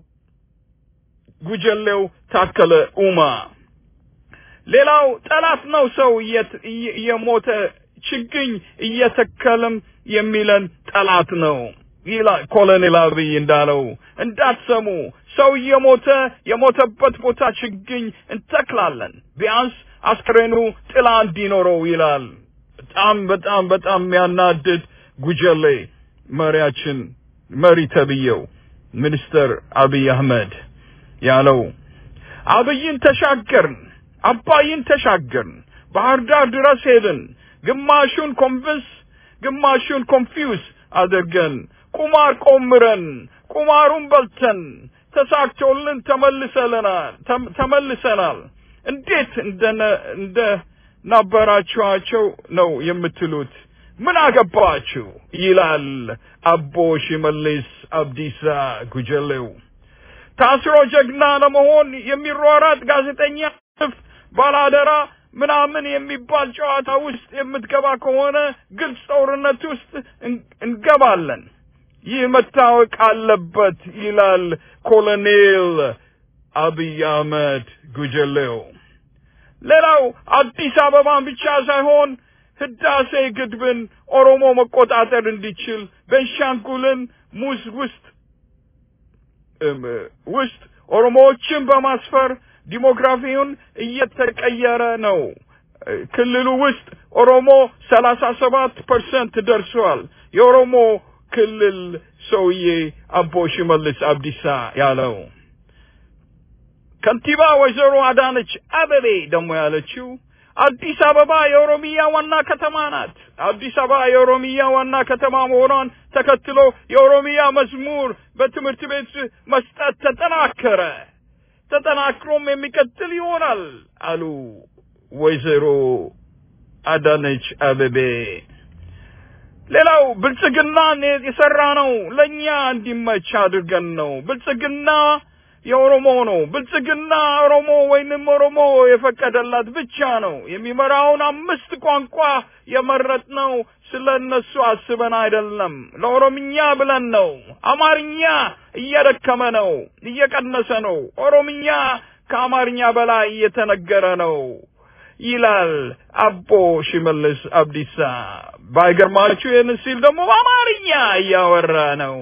ጉጀሌው ታከለ ኡማ። ሌላው ጠላት ነው ሰው የሞተ ችግኝ እየተከለም የሚለን ጠላት ነው ይላል ኮሎኔል አብይ እንዳለው እንዳትሰሙ ሰው የሞተ የሞተበት ቦታ ችግኝ እንተክላለን ቢያንስ አስከሬኑ ጥላ እንዲኖረው ይላል። በጣም በጣም በጣም የሚያናድድ ጉጀሌ መሪያችን መሪ ተብየው ሚኒስተር አብይ አህመድ ያለው አብይን ተሻገርን አባይን ተሻገርን ባህር ዳር ድረስ ሄድን ግማሹን ኮንቪንስ ግማሹን ኮንፊውዝ አድርገን ቁማር ቆምረን ቁማሩን በልተን ተሳክቶልን ተመልሰናል ተመልሰናል። እንዴት እንደነ እንደ ነበራችኋቸው ነው የምትሉት? ምን አገባችሁ ይላል አቦ ሽመልስ አብዲሳ ጉጀሌው። ታስሮ ጀግና ለመሆን የሚሯሯጥ ጋዜጠኛ ባላደራ ምናምን የሚባል ጨዋታ ውስጥ የምትገባ ከሆነ ግልጽ ጦርነት ውስጥ እንገባለን። ይህ መታወቅ አለበት ይላል ኮሎኔል አብይ አህመድ ጉጀሌው። ሌላው አዲስ አበባ ብቻ ሳይሆን ህዳሴ ግድብን ኦሮሞ መቆጣጠር እንዲችል ቤንሻንጉልን ሙዝ ውስጥ ውስጥ ኦሮሞዎችን በማስፈር ዲሞግራፊውን እየተቀየረ ነው። ክልሉ ውስጥ ኦሮሞ ሰላሳ ሰባት ፐርሰንት ደርሷል። የኦሮሞ ክልል ሰውዬ አቦ ሽመልስ አብዲሳ ያለው። ከንቲባ ወይዘሮ አዳነች አበቤ ደግሞ ያለችው አዲስ አበባ የኦሮሚያ ዋና ከተማ ናት። አዲስ አበባ የኦሮሚያ ዋና ከተማ መሆኗን ተከትሎ የኦሮሚያ መዝሙር በትምህርት ቤት መስጠት ተጠናከረ ተጠናክሮም የሚቀጥል ይሆናል አሉ ወይዘሮ አዳነች አበቤ። ሌላው ብልጽግና የሰራ ነው ለኛ እንዲመች አድርገን ነው። ብልጽግና የኦሮሞ ነው። ብልጽግና ኦሮሞ ወይንም ኦሮሞ የፈቀደላት ብቻ ነው። የሚመራውን አምስት ቋንቋ የመረጥነው ስለነሱ አስበን አይደለም፣ ለኦሮምኛ ብለን ነው። አማርኛ እየደከመ ነው፣ እየቀነሰ ነው። ኦሮምኛ ከአማርኛ በላይ እየተነገረ ነው ይላል አቦ ሽመልስ አብዲሳ። ባይገርማችሁ ይህን ሲል ደግሞ በአማርኛ እያወራ ነው።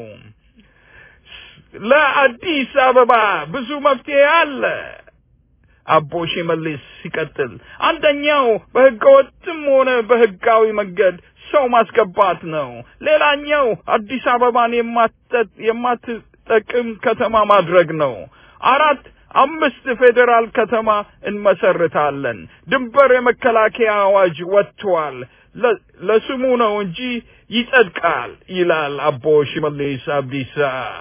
ለአዲስ አበባ ብዙ መፍትሄ አለ አቦ ሽመልስ ሲቀጥል። አንደኛው በህገወጥም ሆነ በህጋዊ መንገድ ሰው ማስገባት ነው። ሌላኛው አዲስ አበባን የማትጠቅም ከተማ ማድረግ ነው። አራት አምስት ፌደራል ከተማ እንመሰርታለን። ድንበር የመከላከያ አዋጅ ወጥቷል። ለስሙ ነው እንጂ ይጸድቃል ይላል አቦ ሽመልስ አብዲሳ።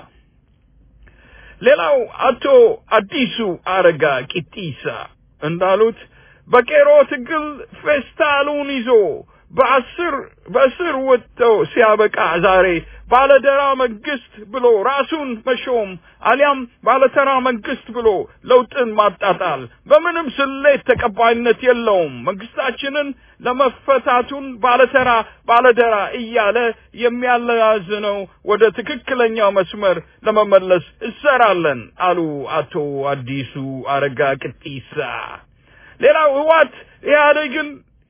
ሌላው አቶ አዲሱ አረጋ ቂጢሳ እንዳሉት በቄሮ ትግል ፌስታሉን ይዞ በአስር በስር ወጥተው ሲያበቃ ዛሬ ባለደራ መንግስት ብሎ ራሱን መሾም አሊያም ባለተራ መንግስት ብሎ ለውጥን ማጣጣል በምንም ስሌት ተቀባይነት የለውም። መንግስታችንን ለመፈታቱን ባለተራ ባለደራ እያለ የሚያለያዝነው ወደ ትክክለኛው መስመር ለመመለስ እንሰራለን አሉ አቶ አዲሱ አረጋ ቂጢሳ። ሌላው ህወሓት ኢህአዴግን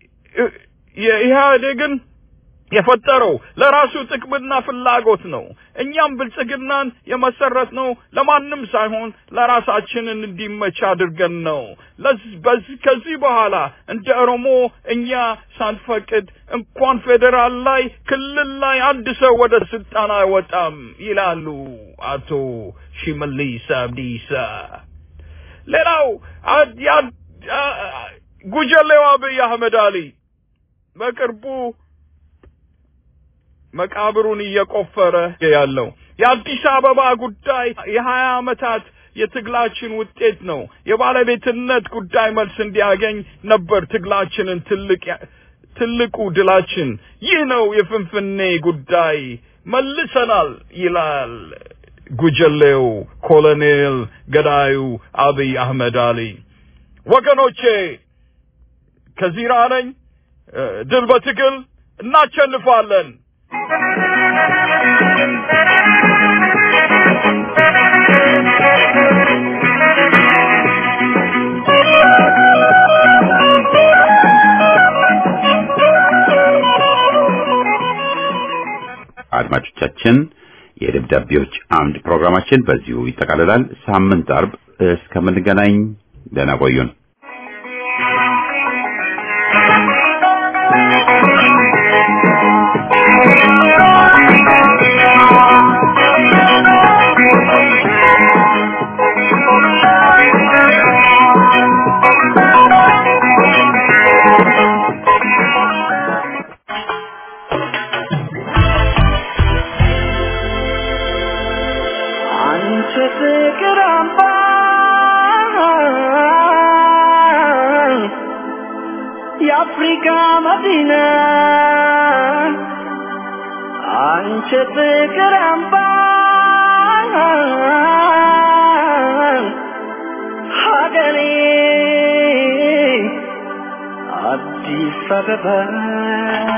የኢህአዴግን የፈጠረው ለራሱ ጥቅምና ፍላጎት ነው። እኛም ብልጽግናን የመሰረትነው ለማንም ሳይሆን ለራሳችን እንዲመች አድርገን ነው። ለዚህ ከዚህ በኋላ እንደ ኦሮሞ እኛ ሳንፈቅድ እንኳን ፌደራል ላይ ክልል ላይ አንድ ሰው ወደ ስልጣን አይወጣም ይላሉ አቶ ሽመልስ አብዲሳ። ሌላው ጉጀሌው አብይ አህመድ አሊ በቅርቡ መቃብሩን እየቆፈረ ያለው የአዲስ አበባ ጉዳይ የሀያ አመታት የትግላችን ውጤት ነው። የባለቤትነት ጉዳይ መልስ እንዲያገኝ ነበር ትግላችንን ትልቅ ትልቁ ድላችን። ይህ ነው የፍንፍኔ ጉዳይ መልሰናል ይላል ጉጀሌው ኮሎኔል ገዳዩ አብይ አህመድ አሊ። ወገኖቼ ከዚራ ነኝ። ድል በትግል እናሸንፋለን። አድማጮቻችን የደብዳቤዎች አምድ ፕሮግራማችን በዚሁ ይጠቃልላል። ሳምንት አርብ እስከምንገናኝ ደህና ቆዩን። Africa Madina Anche Tekeramba Hagani Addis Ababa